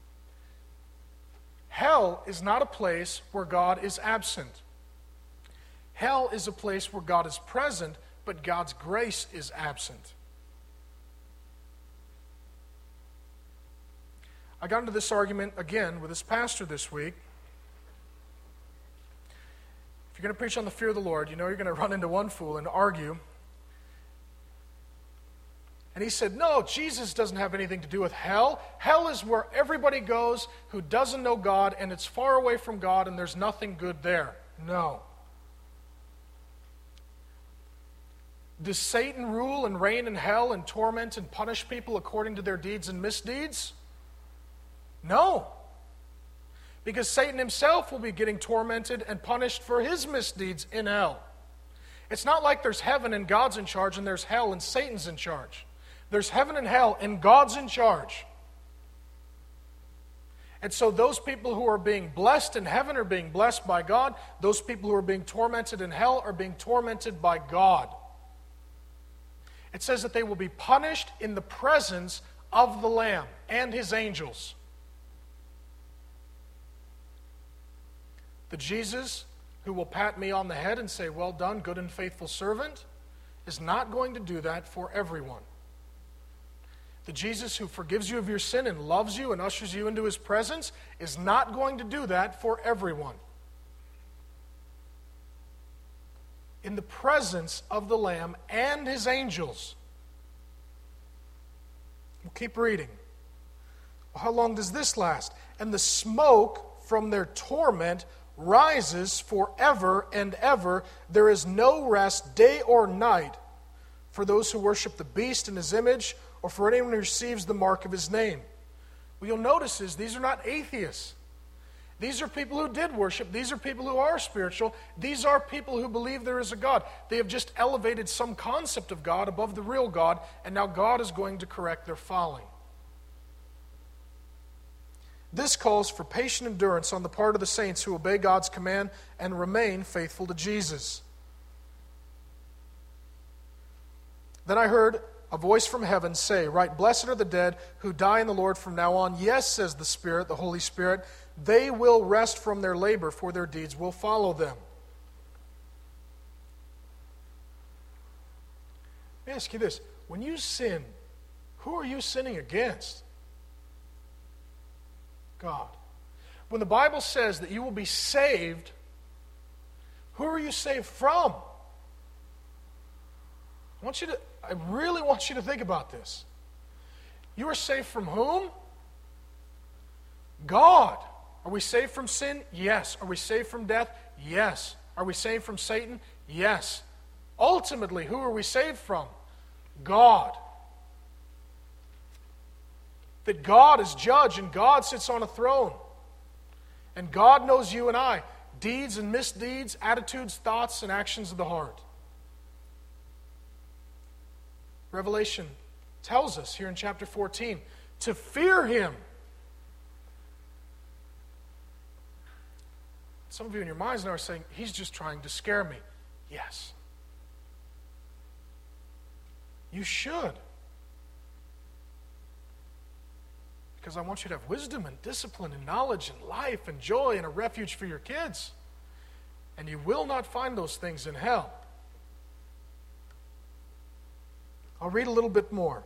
Hell is not a place where God is absent. Hell is a place where God is present, but God's grace is absent. I got into this argument again with this pastor this week. If you're going to preach on the fear of the Lord, you know you're going to run into one fool and argue. And he said, no, Jesus doesn't have anything to do with hell. Hell is where everybody goes who doesn't know God, and it's far away from God, and there's nothing good there. No. Does Satan rule and reign in hell and torment and punish people according to their deeds and misdeeds? No. Because Satan himself will be getting tormented and punished for his misdeeds in hell. It's not like there's heaven and God's in charge and there's hell and Satan's in charge. There's heaven and hell and God's in charge. And so those people who are being blessed in heaven are being blessed by God. Those people who are being tormented in hell are being tormented by God. It says that they will be punished in the presence of the Lamb and his angels. The Jesus who will pat me on the head and say, well done, good and faithful servant, is not going to do that for everyone. The Jesus who forgives you of your sin and loves you and ushers you into his presence is not going to do that for everyone. in the presence of the Lamb and his angels. We'll keep reading. Well, how long does this last? And the smoke from their torment rises forever and ever. There is no rest day or night for those who worship the beast in his image, or for anyone who receives the mark of his name. What you'll notice is these are not atheists. These are people who did worship. These are people who are spiritual. These are people who believe there is a God. They have just elevated some concept of God above the real God, and now God is going to correct their folly. This calls for patient endurance on the part of the saints who obey God's command and remain faithful to Jesus. Then I heard a voice from heaven say, "Write, blessed are the dead who die in the Lord from now on. Yes, says the Spirit, the Holy Spirit, they will rest from their labor, for their deeds will follow them." Let me ask you this. When you sin, who are you sinning against? God. When the Bible says that you will be saved, who are you saved from? I want you to, I really want you to think about this. You are saved from whom? God. Are we saved from sin? Yes. Are we saved from death? Yes. Are we saved from Satan? Yes. Ultimately, who are we saved from? God. That God is judge and God sits on a throne. And God knows you and I, deeds and misdeeds, attitudes, thoughts, and actions of the heart. Revelation tells us here in chapter fourteen to fear Him. Some of you in your minds now are saying, he's just trying to scare me. Yes. You should. Because I want you to have wisdom and discipline and knowledge and life and joy and a refuge for your kids. And you will not find those things in hell. I'll read a little bit more.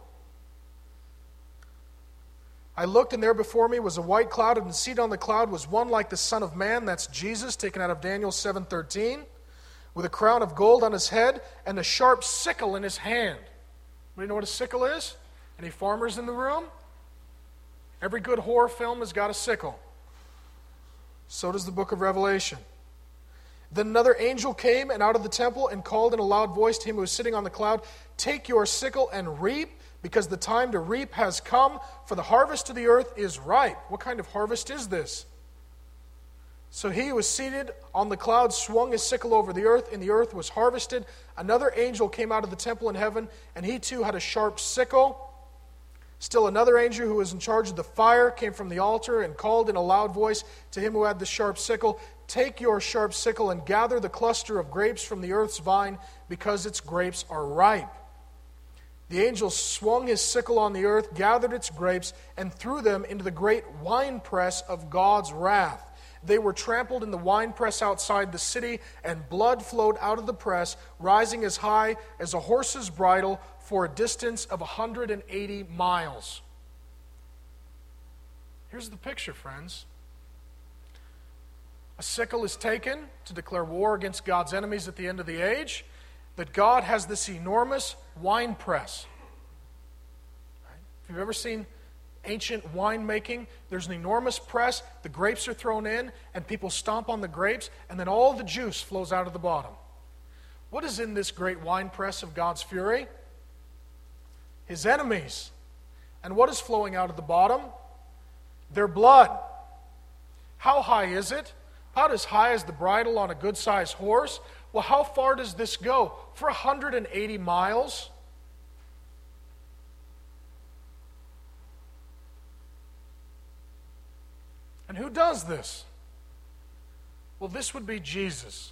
I looked, and there before me was a white cloud, and the seat on the cloud was one like the Son of Man, that's Jesus, taken out of Daniel seven thirteen, with a crown of gold on his head and a sharp sickle in his hand. Anybody know what a sickle is? Any farmers in the room? Every good horror film has got a sickle. So does the book of Revelation. Then another angel came and out of the temple and called in a loud voice to him who was sitting on the cloud, "Take your sickle and reap, because the time to reap has come, for the harvest of the earth is ripe." What kind of harvest is this? So he who was seated on the cloud swung his sickle over the earth, and the earth was harvested. Another angel came out of the temple in heaven, and he too had a sharp sickle. Still another angel who was in charge of the fire came from the altar and called in a loud voice to him who had the sharp sickle, "Take your sharp sickle and gather the cluster of grapes from the earth's vine, because its grapes are ripe." The angel swung his sickle on the earth, gathered its grapes, and threw them into the great winepress of God's wrath. They were trampled in the winepress outside the city, and blood flowed out of the press, rising as high as a horse's bridle for a distance of one hundred eighty miles. Here's the picture, friends. A sickle is taken to declare war against God's enemies at the end of the age. That God has this enormous wine press. Right? If you've ever seen ancient winemaking, there's an enormous press, the grapes are thrown in, and people stomp on the grapes, and then all the juice flows out of the bottom. What is in this great wine press of God's fury? His enemies. And what is flowing out of the bottom? Their blood. How high is it? About as high as the bridle on a good-sized horse. Well, how far does this go? For one hundred eighty miles? And who does this? Well, this would be Jesus.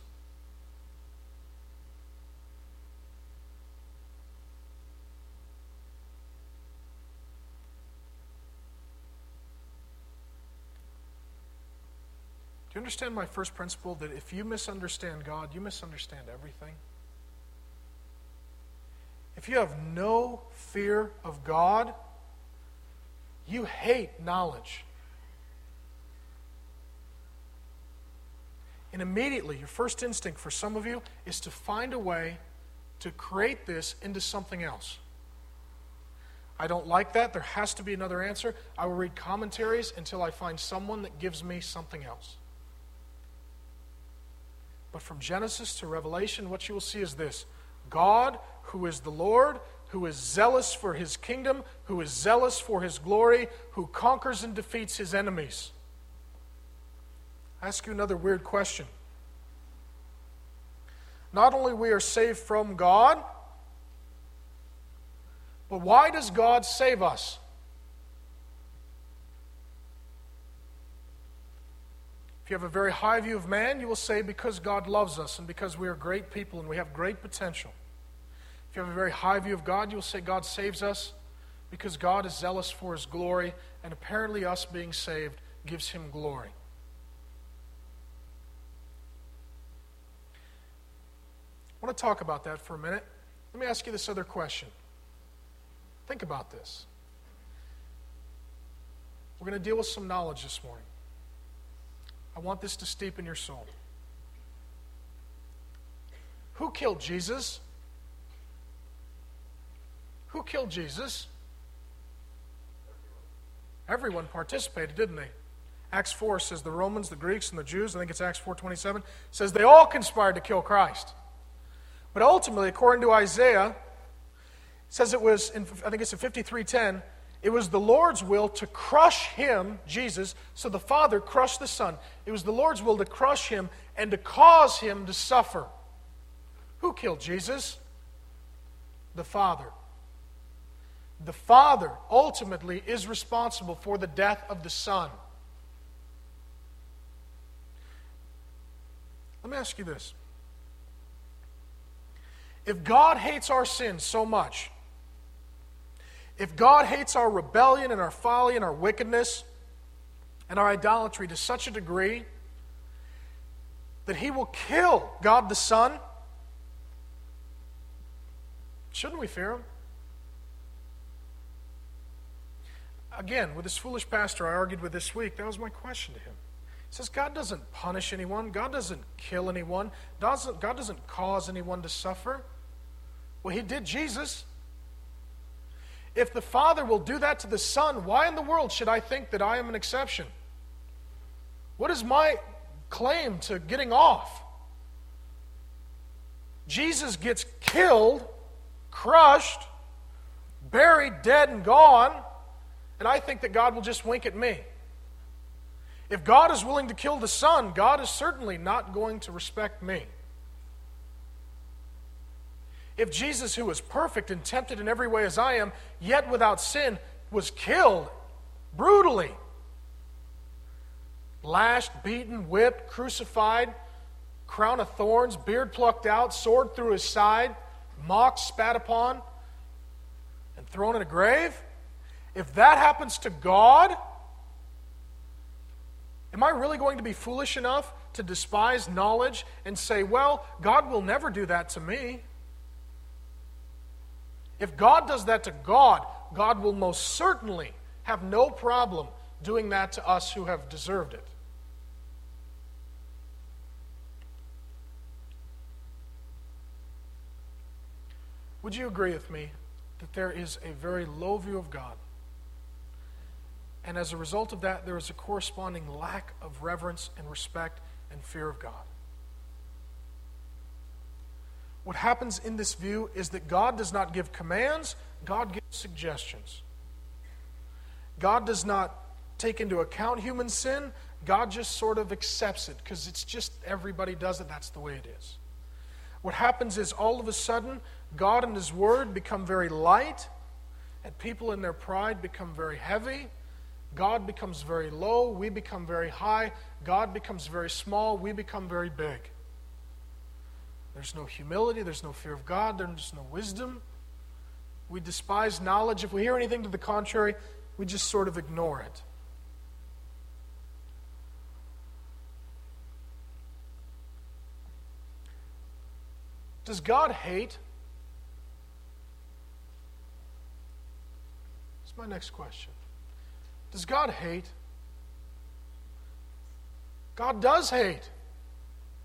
Do you understand my first principle, that if you misunderstand God, you misunderstand everything? If you have no fear of God, you hate knowledge. And immediately, your first instinct for some of you is to find a way to create this into something else. I don't like that. There has to be another answer. I will read commentaries until I find someone that gives me something else. But from Genesis to Revelation, what you will see is this: God, who is the Lord, who is zealous for His kingdom, who is zealous for His glory, who conquers and defeats His enemies. I ask you another weird question. Not only we are saved from God, but why does God save us? If you have a very high view of man, you will say because God loves us and because we are great people and we have great potential. If you have a very high view of God, you will say God saves us because God is zealous for His glory, and apparently us being saved gives Him glory. I want to talk about that for a minute. Let me ask you this other question. Think about this. We're going to deal with some knowledge this morning. I want this to steep in your soul. Who killed Jesus? Who killed Jesus? Everyone participated, didn't they? Acts four says the Romans, the Greeks, and the Jews, I think it's Acts four twenty-seven, says they all conspired to kill Christ. But ultimately, according to Isaiah, it says it was, in, I think it's in fifty-three ten, it was the Lord's will to crush Him, Jesus, so the Father crushed the Son. It was the Lord's will to crush Him and to cause Him to suffer. Who killed Jesus? The Father. The Father ultimately is responsible for the death of the Son. Let me ask you this. If God hates our sin so much, if God hates our rebellion and our folly and our wickedness and our idolatry to such a degree that He will kill God the Son, shouldn't we fear Him? Again, with this foolish pastor I argued with this week, that was my question to him. He says, God doesn't punish anyone. God doesn't kill anyone. Doesn't, God doesn't cause anyone to suffer. Well, He did Jesus. If the Father will do that to the Son, why in the world should I think that I am an exception? What is my claim to getting off? Jesus gets killed, crushed, buried, dead, and gone, and I think that God will just wink at me. If God is willing to kill the Son, God is certainly not going to respect me. If Jesus, who was perfect and tempted in every way as I am, yet without sin, was killed brutally, lashed, beaten, whipped, crucified, crown of thorns, beard plucked out, sword through His side, mocked, spat upon, and thrown in a grave, if that happens to God, am I really going to be foolish enough to despise knowledge and say, well, God will never do that to me? If God does that to God, God will most certainly have no problem doing that to us who have deserved it. Would you agree with me that there is a very low view of God? And as a result of that, there is a corresponding lack of reverence and respect and fear of God. What happens in this view is that God does not give commands, God gives suggestions. God does not take into account human sin, God just sort of accepts it because it's just everybody does it, that's the way it is. What happens is all of a sudden, God and His Word become very light, and people in their pride become very heavy. God becomes very low, we become very high. God becomes very small, we become very big. There's no humility, there's no fear of God, there's no wisdom. We despise knowledge. If we hear anything to the contrary, we just sort of ignore it. Does God hate? That's my next question. Does God hate? God does hate.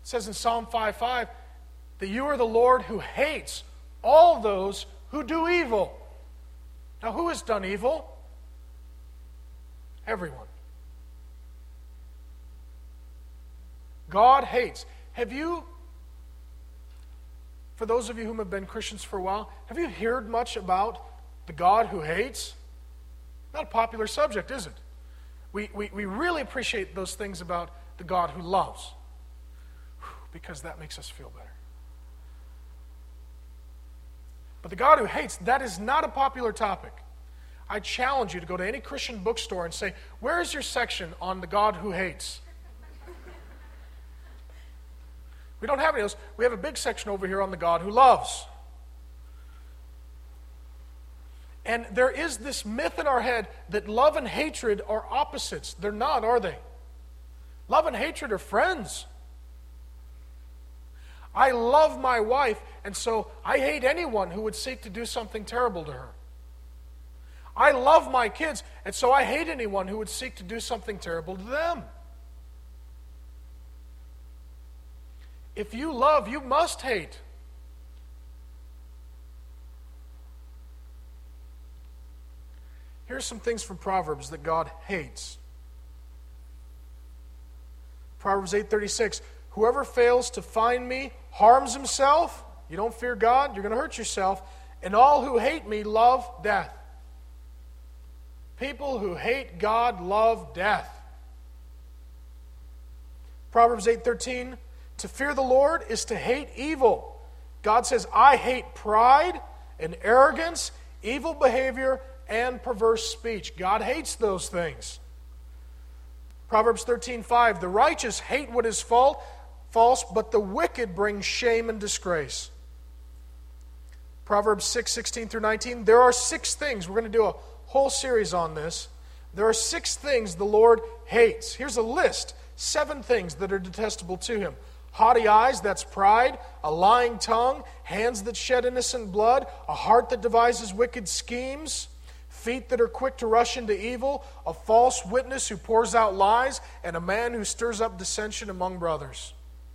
says in Psalm five five that you are the Lord who hates all those who do evil. Now, who has done evil? Everyone. God hates. Have you, for those of you who have been Christians for a while, have you heard much about the God who hates? Not a popular subject, is it? We, we, we really appreciate those things about the God who loves, because that makes us feel better. But the God who hates, that is not a popular topic. I challenge you to go to any Christian bookstore and say, where is your section on the God who hates? We don't have any of those. We have a big section over here on the God who loves. And there is this myth in our head that love and hatred are opposites. They're not, are they? Love and hatred are friends. I love my wife, and so I hate anyone who would seek to do something terrible to her. I love my kids, and so I hate anyone who would seek to do something terrible to them. If you love, you must hate. Here's some things from Proverbs that God hates. Proverbs eight thirty-six, whoever fails to find me harms himself. You don't fear God, you're going to hurt yourself. And all who hate me love death. People who hate God love death. Proverbs eight thirteen, to fear the Lord is to hate evil. God says, I hate pride and arrogance, evil behavior, and perverse speech. God hates those things. Proverbs thirteen five, the righteous hate what is fault, false, but the wicked bring shame and disgrace. Proverbs six sixteen through nineteen, there are six things. We're going to do a whole series on this. There are six things the Lord hates. Here's a list. Seven things that are detestable to him. Haughty eyes, that's pride. A lying tongue. Hands that shed innocent blood. A heart that devises wicked schemes. Feet that are quick to rush into evil. A false witness who pours out lies. And a man who stirs up dissension among brothers.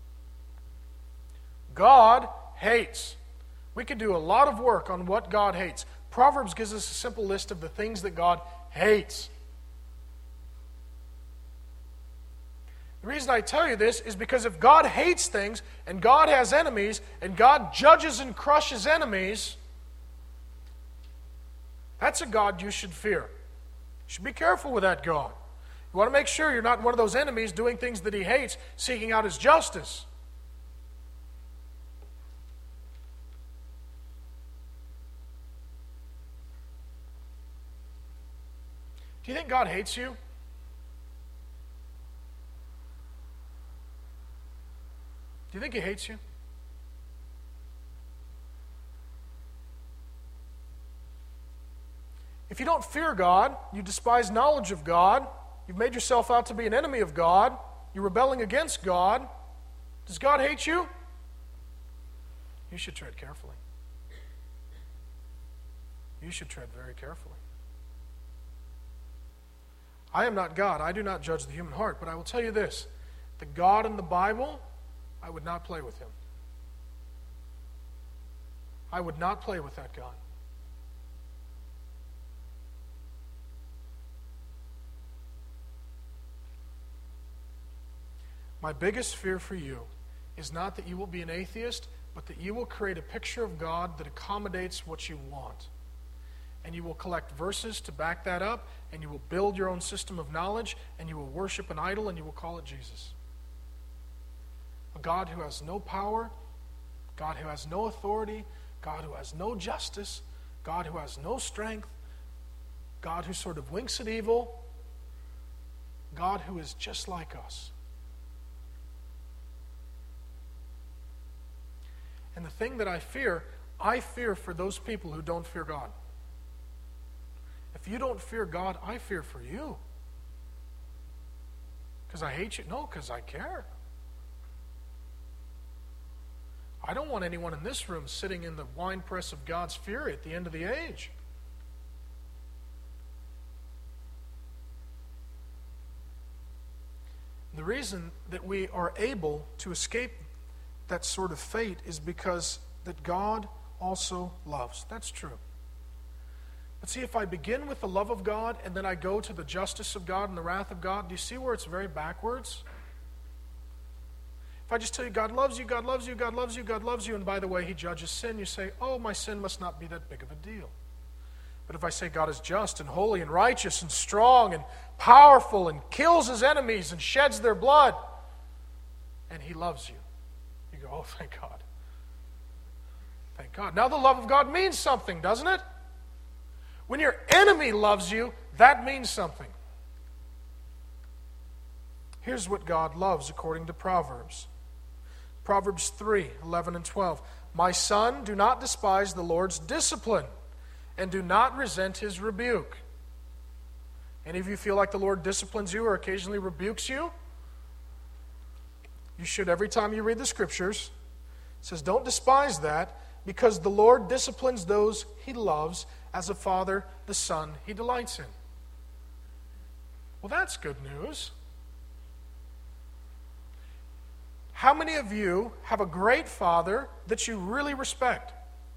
God hates. We could do a lot of work on what God hates. Proverbs gives us a simple list of the things that God hates. The reason I tell you this is because if God hates things, and God has enemies, and God judges and crushes enemies, that's a God you should fear. You should be careful with that God. You want to make sure you're not one of those enemies doing things that he hates, seeking out his justice. Do you think God hates you? Do you think he hates you? If you don't fear God, you despise knowledge of God, you've made yourself out to be an enemy of God, you're rebelling against God, does God hate you? You should tread carefully. You should tread very carefully. I am not God. I do not judge the human heart, but I will tell you this. The God in the Bible, I would not play with him. I would not play with that God. My biggest fear for you is not that you will be an atheist, but that you will create a picture of God that accommodates what you want. And you will collect verses to back that up, and you will build your own system of knowledge, and you will worship an idol, and you will call it Jesus. A God who has no power, God who has no authority, God who has no justice, God who has no strength, God who sort of winks at evil, God who is just like us. And the thing that I fear, I fear for those people who don't fear God. If you don't fear God, I fear for you. Because I hate you? No, because I care. I don't want anyone in this room sitting in the winepress of God's fury at the end of the age. The the reason that we are able to escape that sort of fate is because that God also loves. That's true. But see, if I begin with the love of God and then I go to the justice of God and the wrath of God, do you see where it's very backwards? If I just tell you God loves you, God loves you, God loves you, God loves you, and by the way, He judges sin, you say, oh, my sin must not be that big of a deal. But if I say God is just and holy and righteous and strong and powerful and kills His enemies and sheds their blood, and He loves you, you go, oh, thank God. Thank God. Now the love of God means something, doesn't it? When your enemy loves you, that means something. Here's what God loves according to Proverbs. Proverbs three, eleven and twelve. My son, do not despise the Lord's discipline, and do not resent His rebuke. Any of you feel like the Lord disciplines you or occasionally rebukes you? You should every time you read the Scriptures. It says, don't despise that, because the Lord disciplines those He loves, as a father the son He delights in. Well, that's good news. How many of you have a great father that you really respect?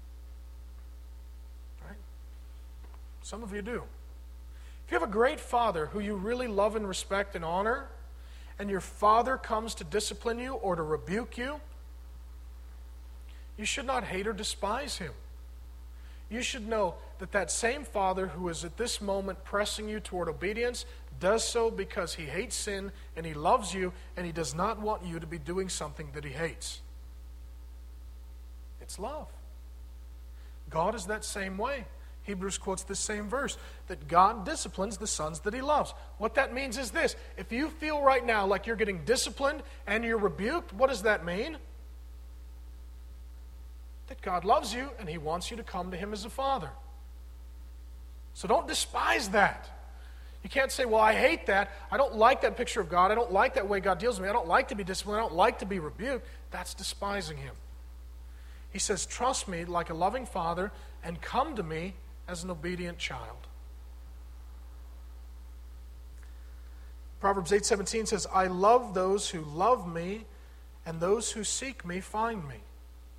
Right? Some of you do. If you have a great father who you really love and respect and honor, and your father comes to discipline you or to rebuke you, you should not hate or despise him. You should know that that same father who is at this moment pressing you toward obedience does so because he hates sin and he loves you and he does not want you to be doing something that he hates. It's love. God is that same way. Hebrews quotes this same verse, that God disciplines the sons that He loves. What that means is this: if you feel right now like you're getting disciplined and you're rebuked, what does that mean? That God loves you and He wants you to come to Him as a father. So don't despise that. You can't say, well, I hate that. I don't like that picture of God. I don't like that way God deals with me. I don't like to be disciplined. I don't like to be rebuked. That's despising Him. He says, trust me like a loving father and come to me as an obedient child. Proverbs eight seventeen says, I love those who love me, and those who seek me find me.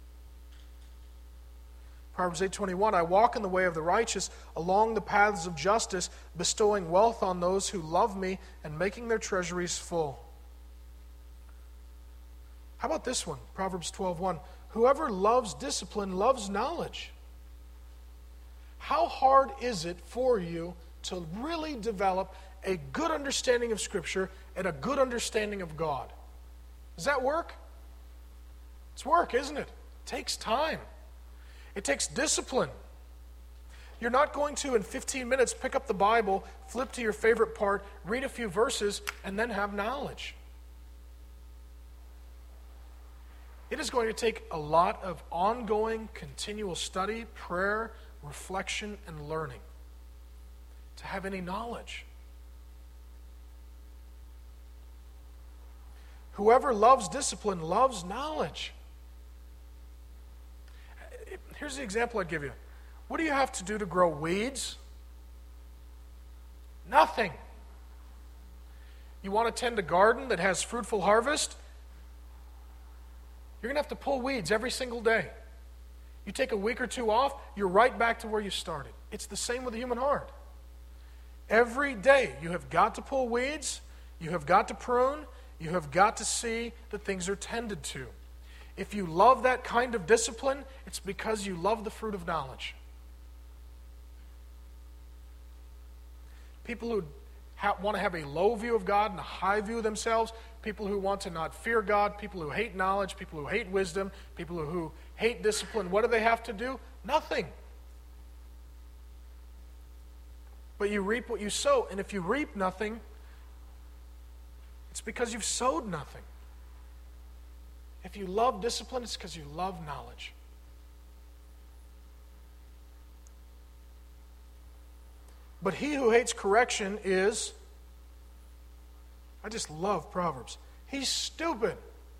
Proverbs eight twenty-one, I walk in the way of the righteous, along the paths of justice, bestowing wealth on those who love me and making their treasuries full. How about this one? Proverbs twelve one, whoever loves discipline loves knowledge. How hard is it for you to really develop a good understanding of Scripture and a good understanding of God? Does that work? It's work, isn't it? It takes time. It takes discipline. You're not going to, in fifteen minutes, pick up the Bible, flip to your favorite part, read a few verses, and then have knowledge. It is going to take a lot of ongoing, continual study, prayer, reflection, and learning to have any knowledge. Whoever loves discipline loves knowledge. Here's the example I'd give you. What do you have to do to grow weeds? Nothing. You want to tend a garden that has fruitful harvest? You're going to have to pull weeds every single day. You take a week or two off, you're right back to where you started. It's the same with the human heart. Every day you have got to pull weeds, you have got to prune, you have got to see that things are tended to. If you love that kind of discipline, it's because you love the fruit of knowledge. People who ha- want to have a low view of God and a high view of themselves, people who want to not fear God, people who hate knowledge, people who hate wisdom, people who hate discipline, what do they have to do? Nothing. But you reap what you sow, and if you reap nothing, it's because you've sowed nothing. If you love discipline, it's because you love knowledge. But he who hates correction is, I just love Proverbs, he's stupid.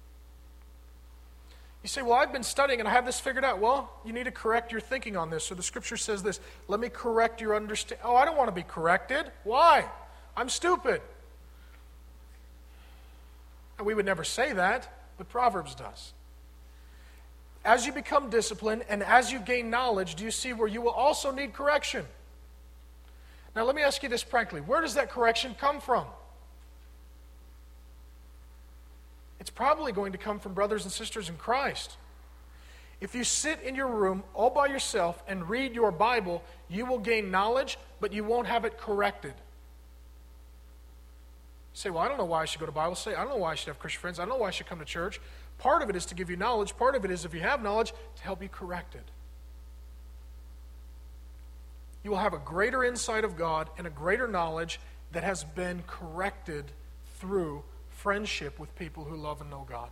You say, well, I've been studying and I have this figured out. Well, you need to correct your thinking on this. So the Scripture says this, let me correct your understanding. Oh, I don't want to be corrected. Why? I'm stupid. we would never say that, but Proverbs does. As you become disciplined and as you gain knowledge, do you see where you will also need correction? Now let me ask you this frankly. Where does that correction come from? It's probably going to come from brothers and sisters in Christ. If you sit in your room all by yourself and read your Bible, you will gain knowledge, but you won't have it corrected. You say, well, I don't know why I should go to Bible study. I don't know why I should have Christian friends. I don't know why I should come to church. Part of it is to give you knowledge. Part of it is, if you have knowledge, to help you correct it. You will have a greater insight of God and a greater knowledge that has been corrected through friendship with people who love and know God.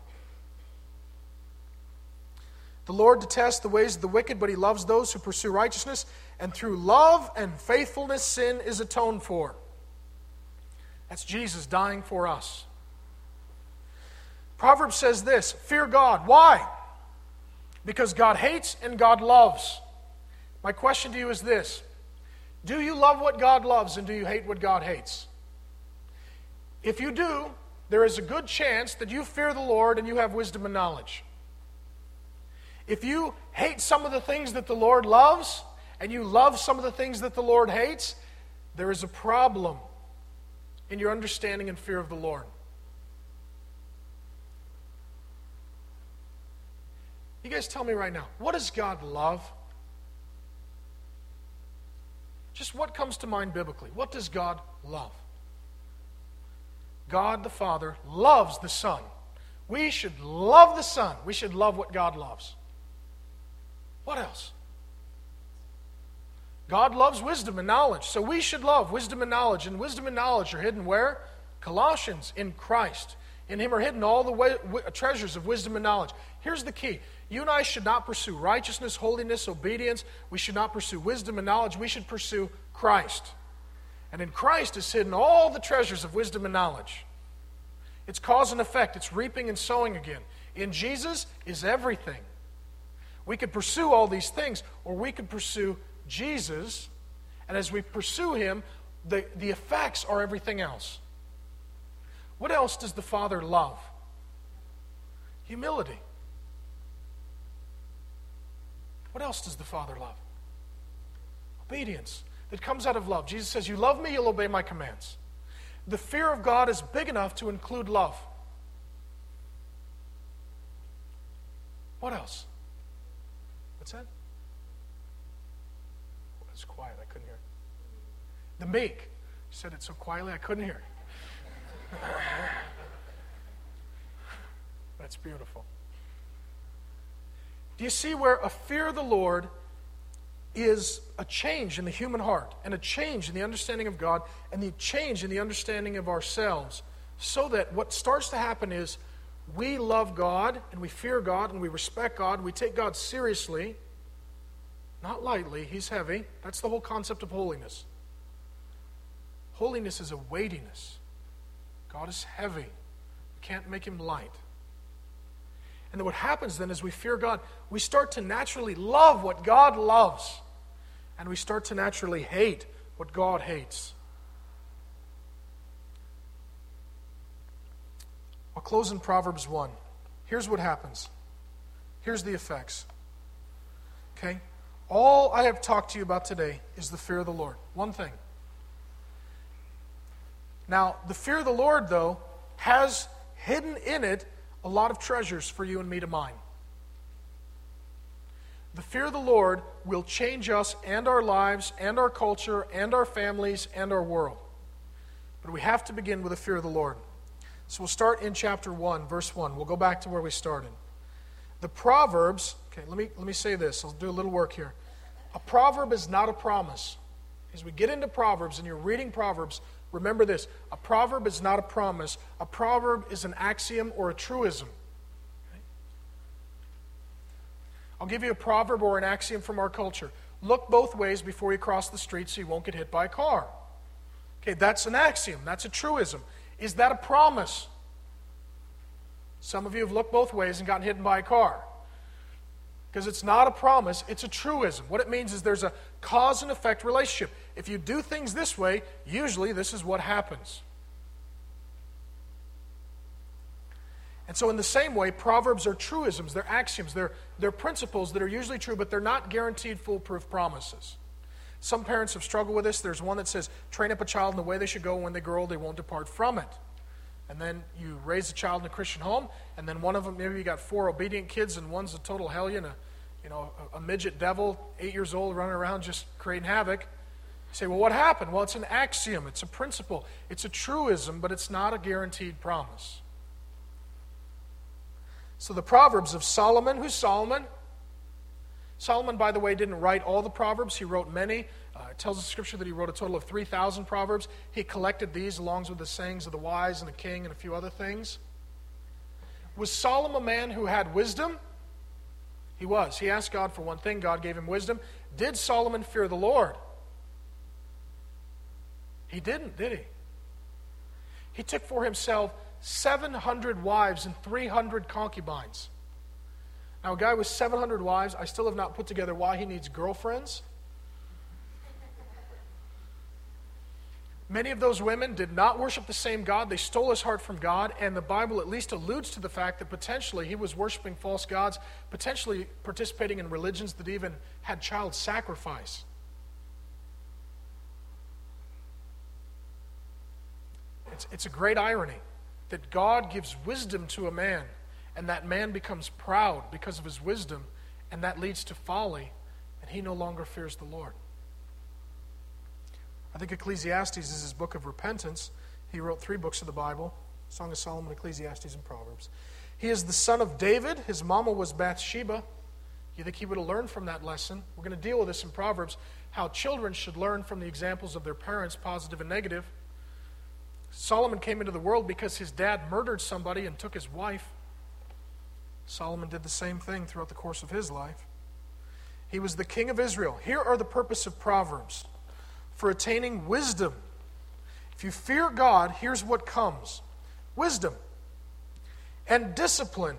The Lord detests the ways of the wicked, but He loves those who pursue righteousness, and through love and faithfulness sin is atoned for. That's Jesus dying for us. Proverbs says this, fear God. Why? Because God hates and God loves. My question to you is this, do you love what God loves and do you hate what God hates? If you do, there is a good chance that you fear the Lord and you have wisdom and knowledge. If you hate some of the things that the Lord loves and you love some of the things that the Lord hates, there is a problem in your understanding and fear of the Lord. You guys tell me right now, what does God love? Just what comes to mind biblically? What does God love? God the Father loves the Son. We should love the Son. We should love what God loves. What else? God loves wisdom and knowledge, so we should love wisdom and knowledge. And wisdom and knowledge are hidden where? Colossians, in Christ. In Him are hidden all the way, w- treasures of wisdom and knowledge. Here's the key. You and I should not pursue righteousness, holiness, obedience. We should not pursue wisdom and knowledge. We should pursue Christ. And in Christ is hidden all the treasures of wisdom and knowledge. It's cause and effect. It's reaping and sowing again. In Jesus is everything. We could pursue all these things, or we could pursue Jesus, and as we pursue Him, the, the effects are everything else. What else does the Father love? Humility. What else does the Father love? Obedience. That comes out of love. Jesus says, you love me, you'll obey my commands. The fear of God is big enough to include love. What else? What's that? It was quiet, I couldn't hear it. The meek. You said it so quietly, I couldn't hear it. That's beautiful. Do you see where a fear of the Lord is a change in the human heart and a change in the understanding of God and the change in the understanding of ourselves, so that what starts to happen is we love God and we fear God and we respect God and we take God seriously, not lightly. He's heavy. That's the whole concept of holiness. Holiness is a weightiness. God is heavy. We can't make Him light. And then what happens then is we fear God. We start to naturally love what God loves. And we start to naturally hate what God hates. I'll close in Proverbs one. Here's what happens. Here's the effects. Okay? All I have talked to you about today is the fear of the Lord. One thing. Now, the fear of the Lord, though, has hidden in it a lot of treasures for you and me to mine. The fear of the Lord will change us and our lives and our culture and our families and our world. But we have to begin with the fear of the Lord. So we'll start in chapter one, verse one. We'll go back to where we started. The Proverbs, okay, let me, let me say this. I'll do a little work here. A proverb is not a promise. As we get into Proverbs and you're reading Proverbs, remember this. A proverb is not a promise. A proverb is an axiom or a truism. Okay? I'll give you a proverb or an axiom from our culture. Look both ways before you cross the street so you won't get hit by a car. Okay, that's an axiom. That's a truism. Is that a promise? Some of you have looked both ways and gotten hit by a car. Because it's not a promise, it's a truism. What it means is there's a cause and effect relationship. If you do things this way, usually this is what happens. And so in the same way, Proverbs are truisms, they're axioms, they're, they're principles that are usually true, but they're not guaranteed foolproof promises. Some parents have struggled with this. There's one that says, train up a child in the way they should go, when they grow old, they won't depart from it. And then you raise a child in a Christian home, and then one of them, maybe you got four obedient kids, and one's a total hellion, a, you know, a, a midget devil, eight years old, running around just creating havoc. You say, well, what happened? Well, it's an axiom, it's a principle, it's a truism, but it's not a guaranteed promise. So the Proverbs of Solomon, who's Solomon? Solomon, by the way, didn't write all the Proverbs. He wrote many. Uh, it tells the Scripture that he wrote a total of three thousand Proverbs. He collected these along with the sayings of the wise and the king and a few other things. Was Solomon a man who had wisdom? He was. He asked God for one thing. God gave him wisdom. Did Solomon fear the Lord? He didn't, did he? He took for himself seven hundred wives and three hundred concubines. Now, a guy with seven hundred wives, I still have not put together why he needs girlfriends. Many of those women did not worship the same God. They stole his heart from God, and the Bible at least alludes to the fact that potentially he was worshiping false gods, potentially participating in religions that even had child sacrifice. It's, it's a great irony that God gives wisdom to a man, and that man becomes proud because of his wisdom, and that leads to folly, and he no longer fears the Lord. I think Ecclesiastes is his book of repentance. He wrote three books of the Bible, Song of Solomon, Ecclesiastes, and Proverbs. He is the son of David. His mama was Bathsheba. You think he would have learned from that lesson? We're going to deal with this in Proverbs, how children should learn from the examples of their parents, positive and negative. Solomon came into the world because his dad murdered somebody and took his wife. Solomon did the same thing throughout the course of his life. He was the king of Israel. Here are the purpose of Proverbs. For attaining wisdom. If you fear God, here's what comes. Wisdom and discipline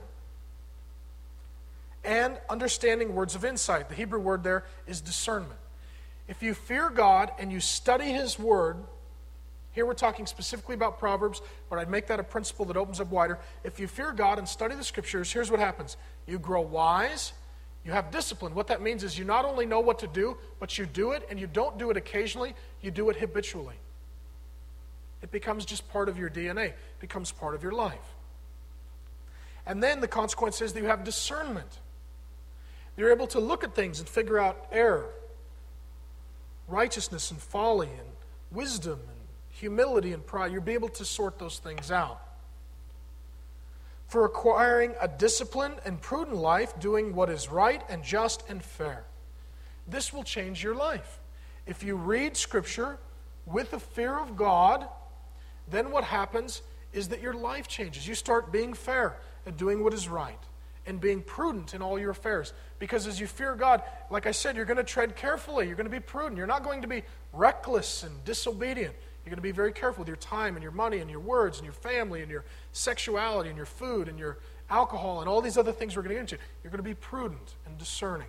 and understanding words of insight. The Hebrew word there is discernment. If you fear God and you study His Word, here we're talking specifically about Proverbs, but I'd make that a principle that opens up wider. If you fear God and study the Scriptures, here's what happens. You grow wise. You have discipline. What that means is you not only know what to do, but you do it, and you don't do it occasionally, you do it habitually. It becomes just part of your D N A. It becomes part of your life. And then the consequence is that you have discernment. You're able to look at things and figure out error, righteousness and folly, and wisdom and humility and pride. You'll be able to sort those things out. For acquiring a disciplined and prudent life, doing what is right and just and fair. This will change your life. If you read Scripture with the fear of God, then what happens is that your life changes. You start being fair and doing what is right and being prudent in all your affairs. Because as you fear God, like I said, you're going to tread carefully. You're going to be prudent. You're not going to be reckless and disobedient. You're going to be very careful with your time and your money and your words and your family and your sexuality and your food and your alcohol and all these other things we're going to get into. You're going to be prudent and discerning.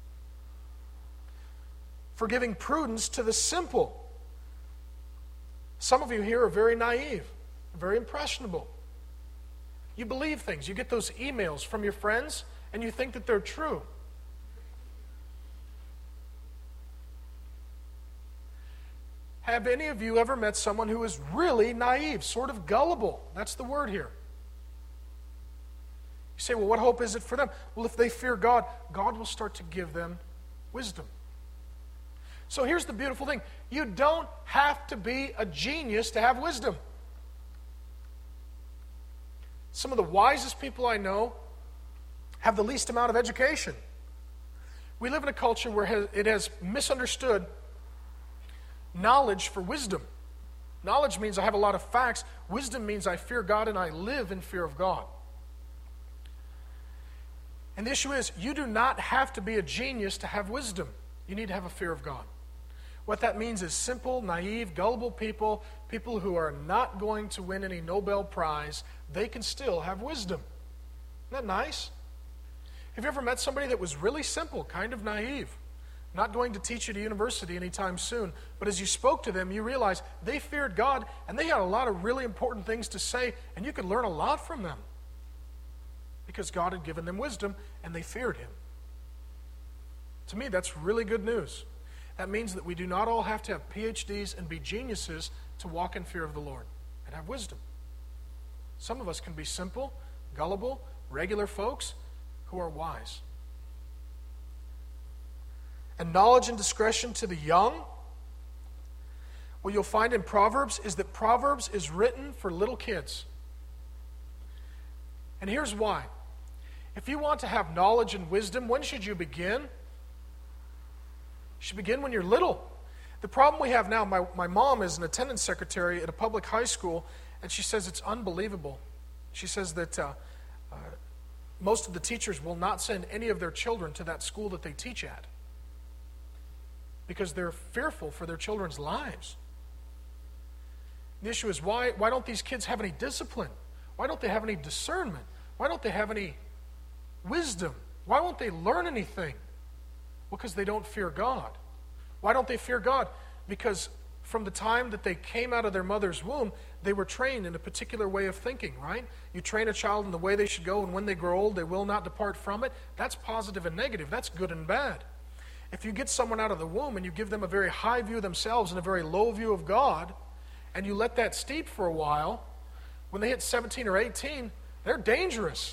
For giving prudence to the simple. Some of you here are very naive, very impressionable. You believe things. You get those emails from your friends and you think that they're true. Have any of you ever met someone who is really naive, sort of gullible? That's the word here. You say, well, what hope is it for them? Well, if they fear God, God will start to give them wisdom. So here's the beautiful thing. You don't have to be a genius to have wisdom. Some of the wisest people I know have the least amount of education. We live in a culture where it has misunderstood knowledge for wisdom. Knowledge means I have a lot of facts. Wisdom means I fear God and I live in fear of God. And the issue is, you do not have to be a genius to have wisdom. You need to have a fear of God. What that means is simple, naive, gullible people, people who are not going to win any Nobel Prize, they can still have wisdom. Isn't that nice? Have you ever met somebody that was really simple, kind of naive? Not going to teach at a university anytime soon, but as you spoke to them, you realized they feared God and they had a lot of really important things to say, and you could learn a lot from them. because God had given them wisdom and they feared him. To me, that's really good news. That means that we do not all have to have P H Ds and be geniuses to walk in fear of the Lord and have wisdom. Some of us can be simple, gullible, regular folks who are wise. And knowledge and discretion to the young. What you'll find in Proverbs is that Proverbs is written for little kids. And here's why. If you want to have knowledge and wisdom, when should you begin? You should begin when you're little. The problem we have now, my, my mom is an attendance secretary at a public high school, and she says it's unbelievable. She says that uh, uh, most of the teachers will not send any of their children to that school that they teach at because they're fearful for their children's lives. The issue is, why, why don't these kids have any discipline? Why don't they have any discernment? Why don't they have any wisdom? Why won't they learn anything? Well, because they don't fear God. Why don't they fear God? Because from the time that they came out of their mother's womb, they were trained in a particular way of thinking, right? You train a child in the way they should go, and when they grow old, they will not depart from it. That's positive and negative. That's good and bad. If you get someone out of the womb and you give them a very high view of themselves and a very low view of God, and you let that steep for a while, when they hit seventeen or eighteen, they're dangerous.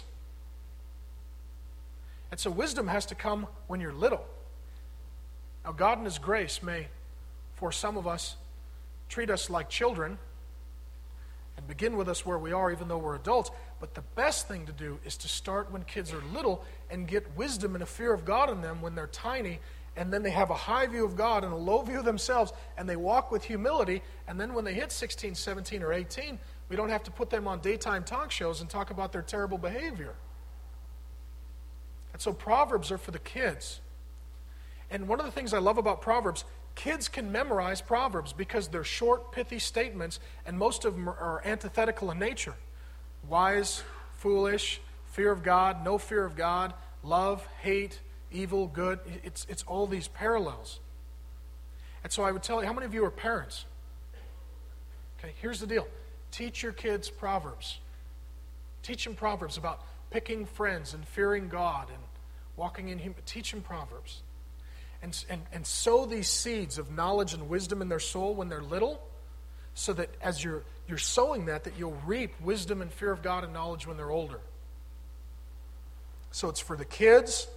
And so wisdom has to come when you're little. Now, God in His grace may, for some of us, treat us like children and begin with us where we are even though we're adults. But the best thing to do is to start when kids are little and get wisdom and a fear of God in them when they're tiny, and then they have a high view of God and a low view of themselves, and they walk with humility, and then when they hit sixteen, seventeen, or eighteen, we don't have to put them on daytime talk shows and talk about their terrible behavior. And so Proverbs are for the kids. And one of the things I love about Proverbs, kids can memorize Proverbs because they're short, pithy statements, and most of them are antithetical in nature. Wise, foolish, fear of God, no fear of God, love, hate, evil, good. It's, it's all these parallels. And so I would tell you, how many of you are parents? Okay, here's the deal. Teach your kids Proverbs. Teach them Proverbs about picking friends and fearing God and walking in humility. Teach them Proverbs. And, and, and sow these seeds of knowledge and wisdom in their soul when they're little, so that as you're, you're sowing that, that you'll reap wisdom and fear of God and knowledge when they're older. So it's for the kids,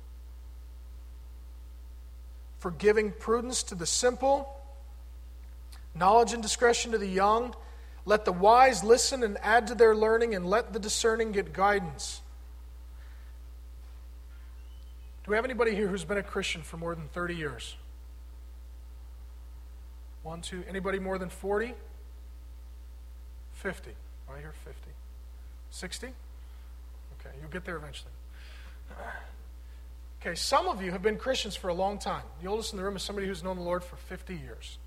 for giving prudence to the simple, knowledge and discretion to the young. Let the wise listen and add to their learning, and let the discerning get guidance. Do we have anybody here who's been a Christian for more than thirty years? One, two. Anybody more than forty? fifty. I hear fifty. sixty? Okay, you'll get there eventually. Okay, some of you have been Christians for a long time. The oldest in the room is somebody who's known the Lord for fifty years.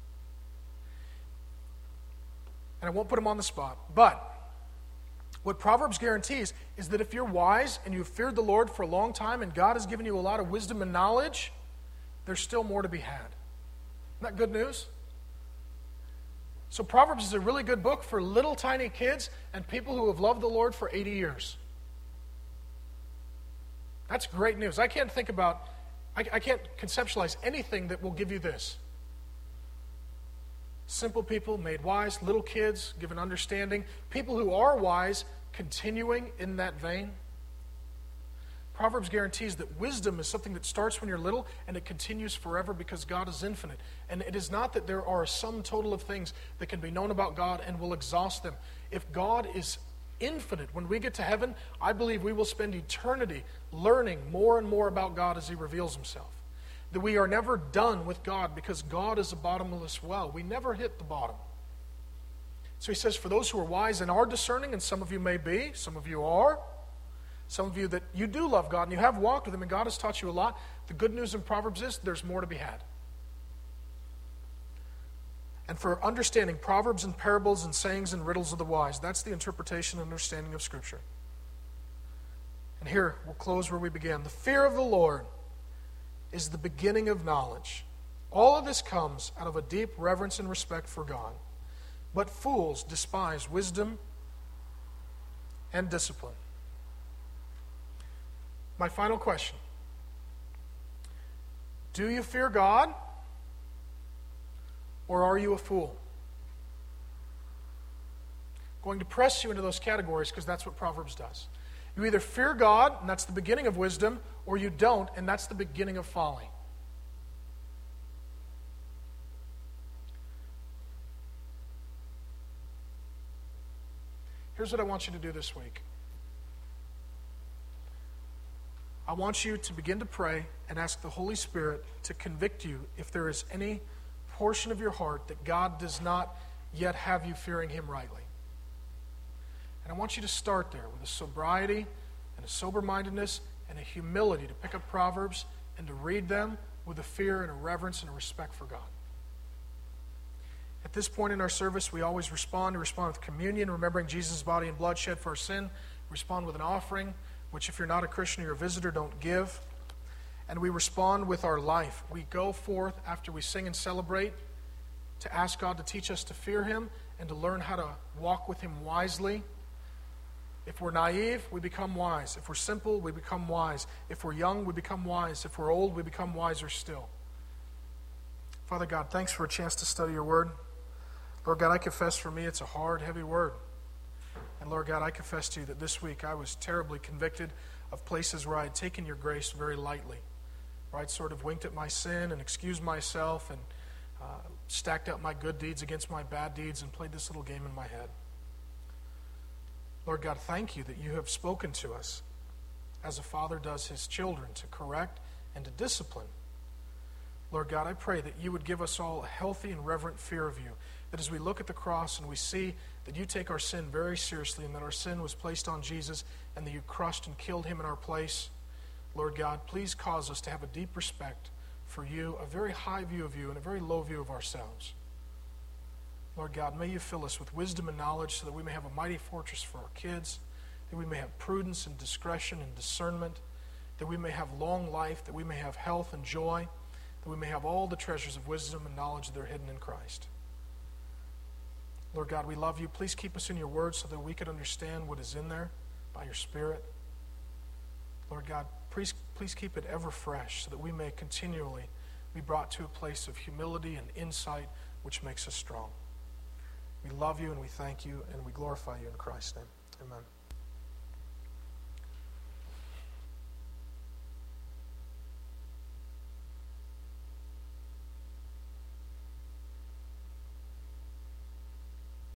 And I won't put him on the spot, but what Proverbs guarantees is that if you're wise and you've feared the Lord for a long time and God has given you a lot of wisdom and knowledge, there's still more to be had. Isn't that good news? So Proverbs is a really good book for little tiny kids and people who have loved the Lord for eighty years. That's great news. I can't think about, I, I can't conceptualize anything that will give you this. Simple people made wise, little kids given understanding, people who are wise continuing in that vein. Proverbs guarantees that wisdom is something that starts when you're little and it continues forever because God is infinite. And it is not that there are a sum total of things that can be known about God and will exhaust them. If God is infinite, when we get to heaven, I believe we will spend eternity learning more and more about God as He reveals Himself. That we are never done with God because God is a bottomless well. We never hit the bottom. So He says, for those who are wise and are discerning, and some of you may be, some of you are, some of you that you do love God and you have walked with Him and God has taught you a lot, the good news in Proverbs is there's more to be had. And for understanding Proverbs and parables and sayings and riddles of the wise, that's the interpretation and understanding of Scripture. And here, we'll close where we began. The fear of the Lord is the beginning of knowledge. All of this comes out of a deep reverence and respect for God. But fools despise wisdom and discipline. My final question. Do you fear God, or are you a fool? I'm going to press you into those categories because that's what Proverbs does. You either fear God, and that's the beginning of wisdom, or you don't, and that's the beginning of folly. Here's what I want you to do this week. I want you to begin to pray and ask the Holy Spirit to convict you if there is any portion of your heart that God does not yet have you fearing Him rightly. And I want you to start there with a sobriety and a sober-mindedness and a humility to pick up Proverbs and to read them with a fear and a reverence and a respect for God. At this point in our service, we always respond. We respond with communion, remembering Jesus' body and blood shed for our sin. We respond with an offering, which if you're not a Christian or you're a visitor, don't give. And we respond with our life. We go forth after we sing and celebrate to ask God to teach us to fear Him and to learn how to walk with Him wisely. If we're naive, we become wise. If we're simple, we become wise. If we're young, we become wise. If we're old, we become wiser still. Father God, thanks for a chance to study your word. Lord God, I confess for me it's a hard, heavy word. And Lord God, I confess to you that this week I was terribly convicted of places where I had taken your grace very lightly, where I'd sort of winked at my sin and excused myself and uh, stacked up my good deeds against my bad deeds and played this little game in my head. Lord God, thank you that you have spoken to us as a father does his children to correct and to discipline. Lord God, I pray that you would give us all a healthy and reverent fear of you, that as we look at the cross and we see that you take our sin very seriously and that our sin was placed on Jesus and that you crushed and killed him in our place, Lord God, please cause us to have a deep respect for you, a very high view of you and a very low view of ourselves. Lord God, may you fill us with wisdom and knowledge so that we may have a mighty fortress for our kids, that we may have prudence and discretion and discernment, that we may have long life, that we may have health and joy, that we may have all the treasures of wisdom and knowledge that are hidden in Christ. Lord God, we love you. Please keep us in your word so that we can understand what is in there by your Spirit. Lord God, please, please keep it ever fresh so that we may continually be brought to a place of humility and insight which makes us strong. We love you and we thank you and we glorify you in Christ's name. Amen.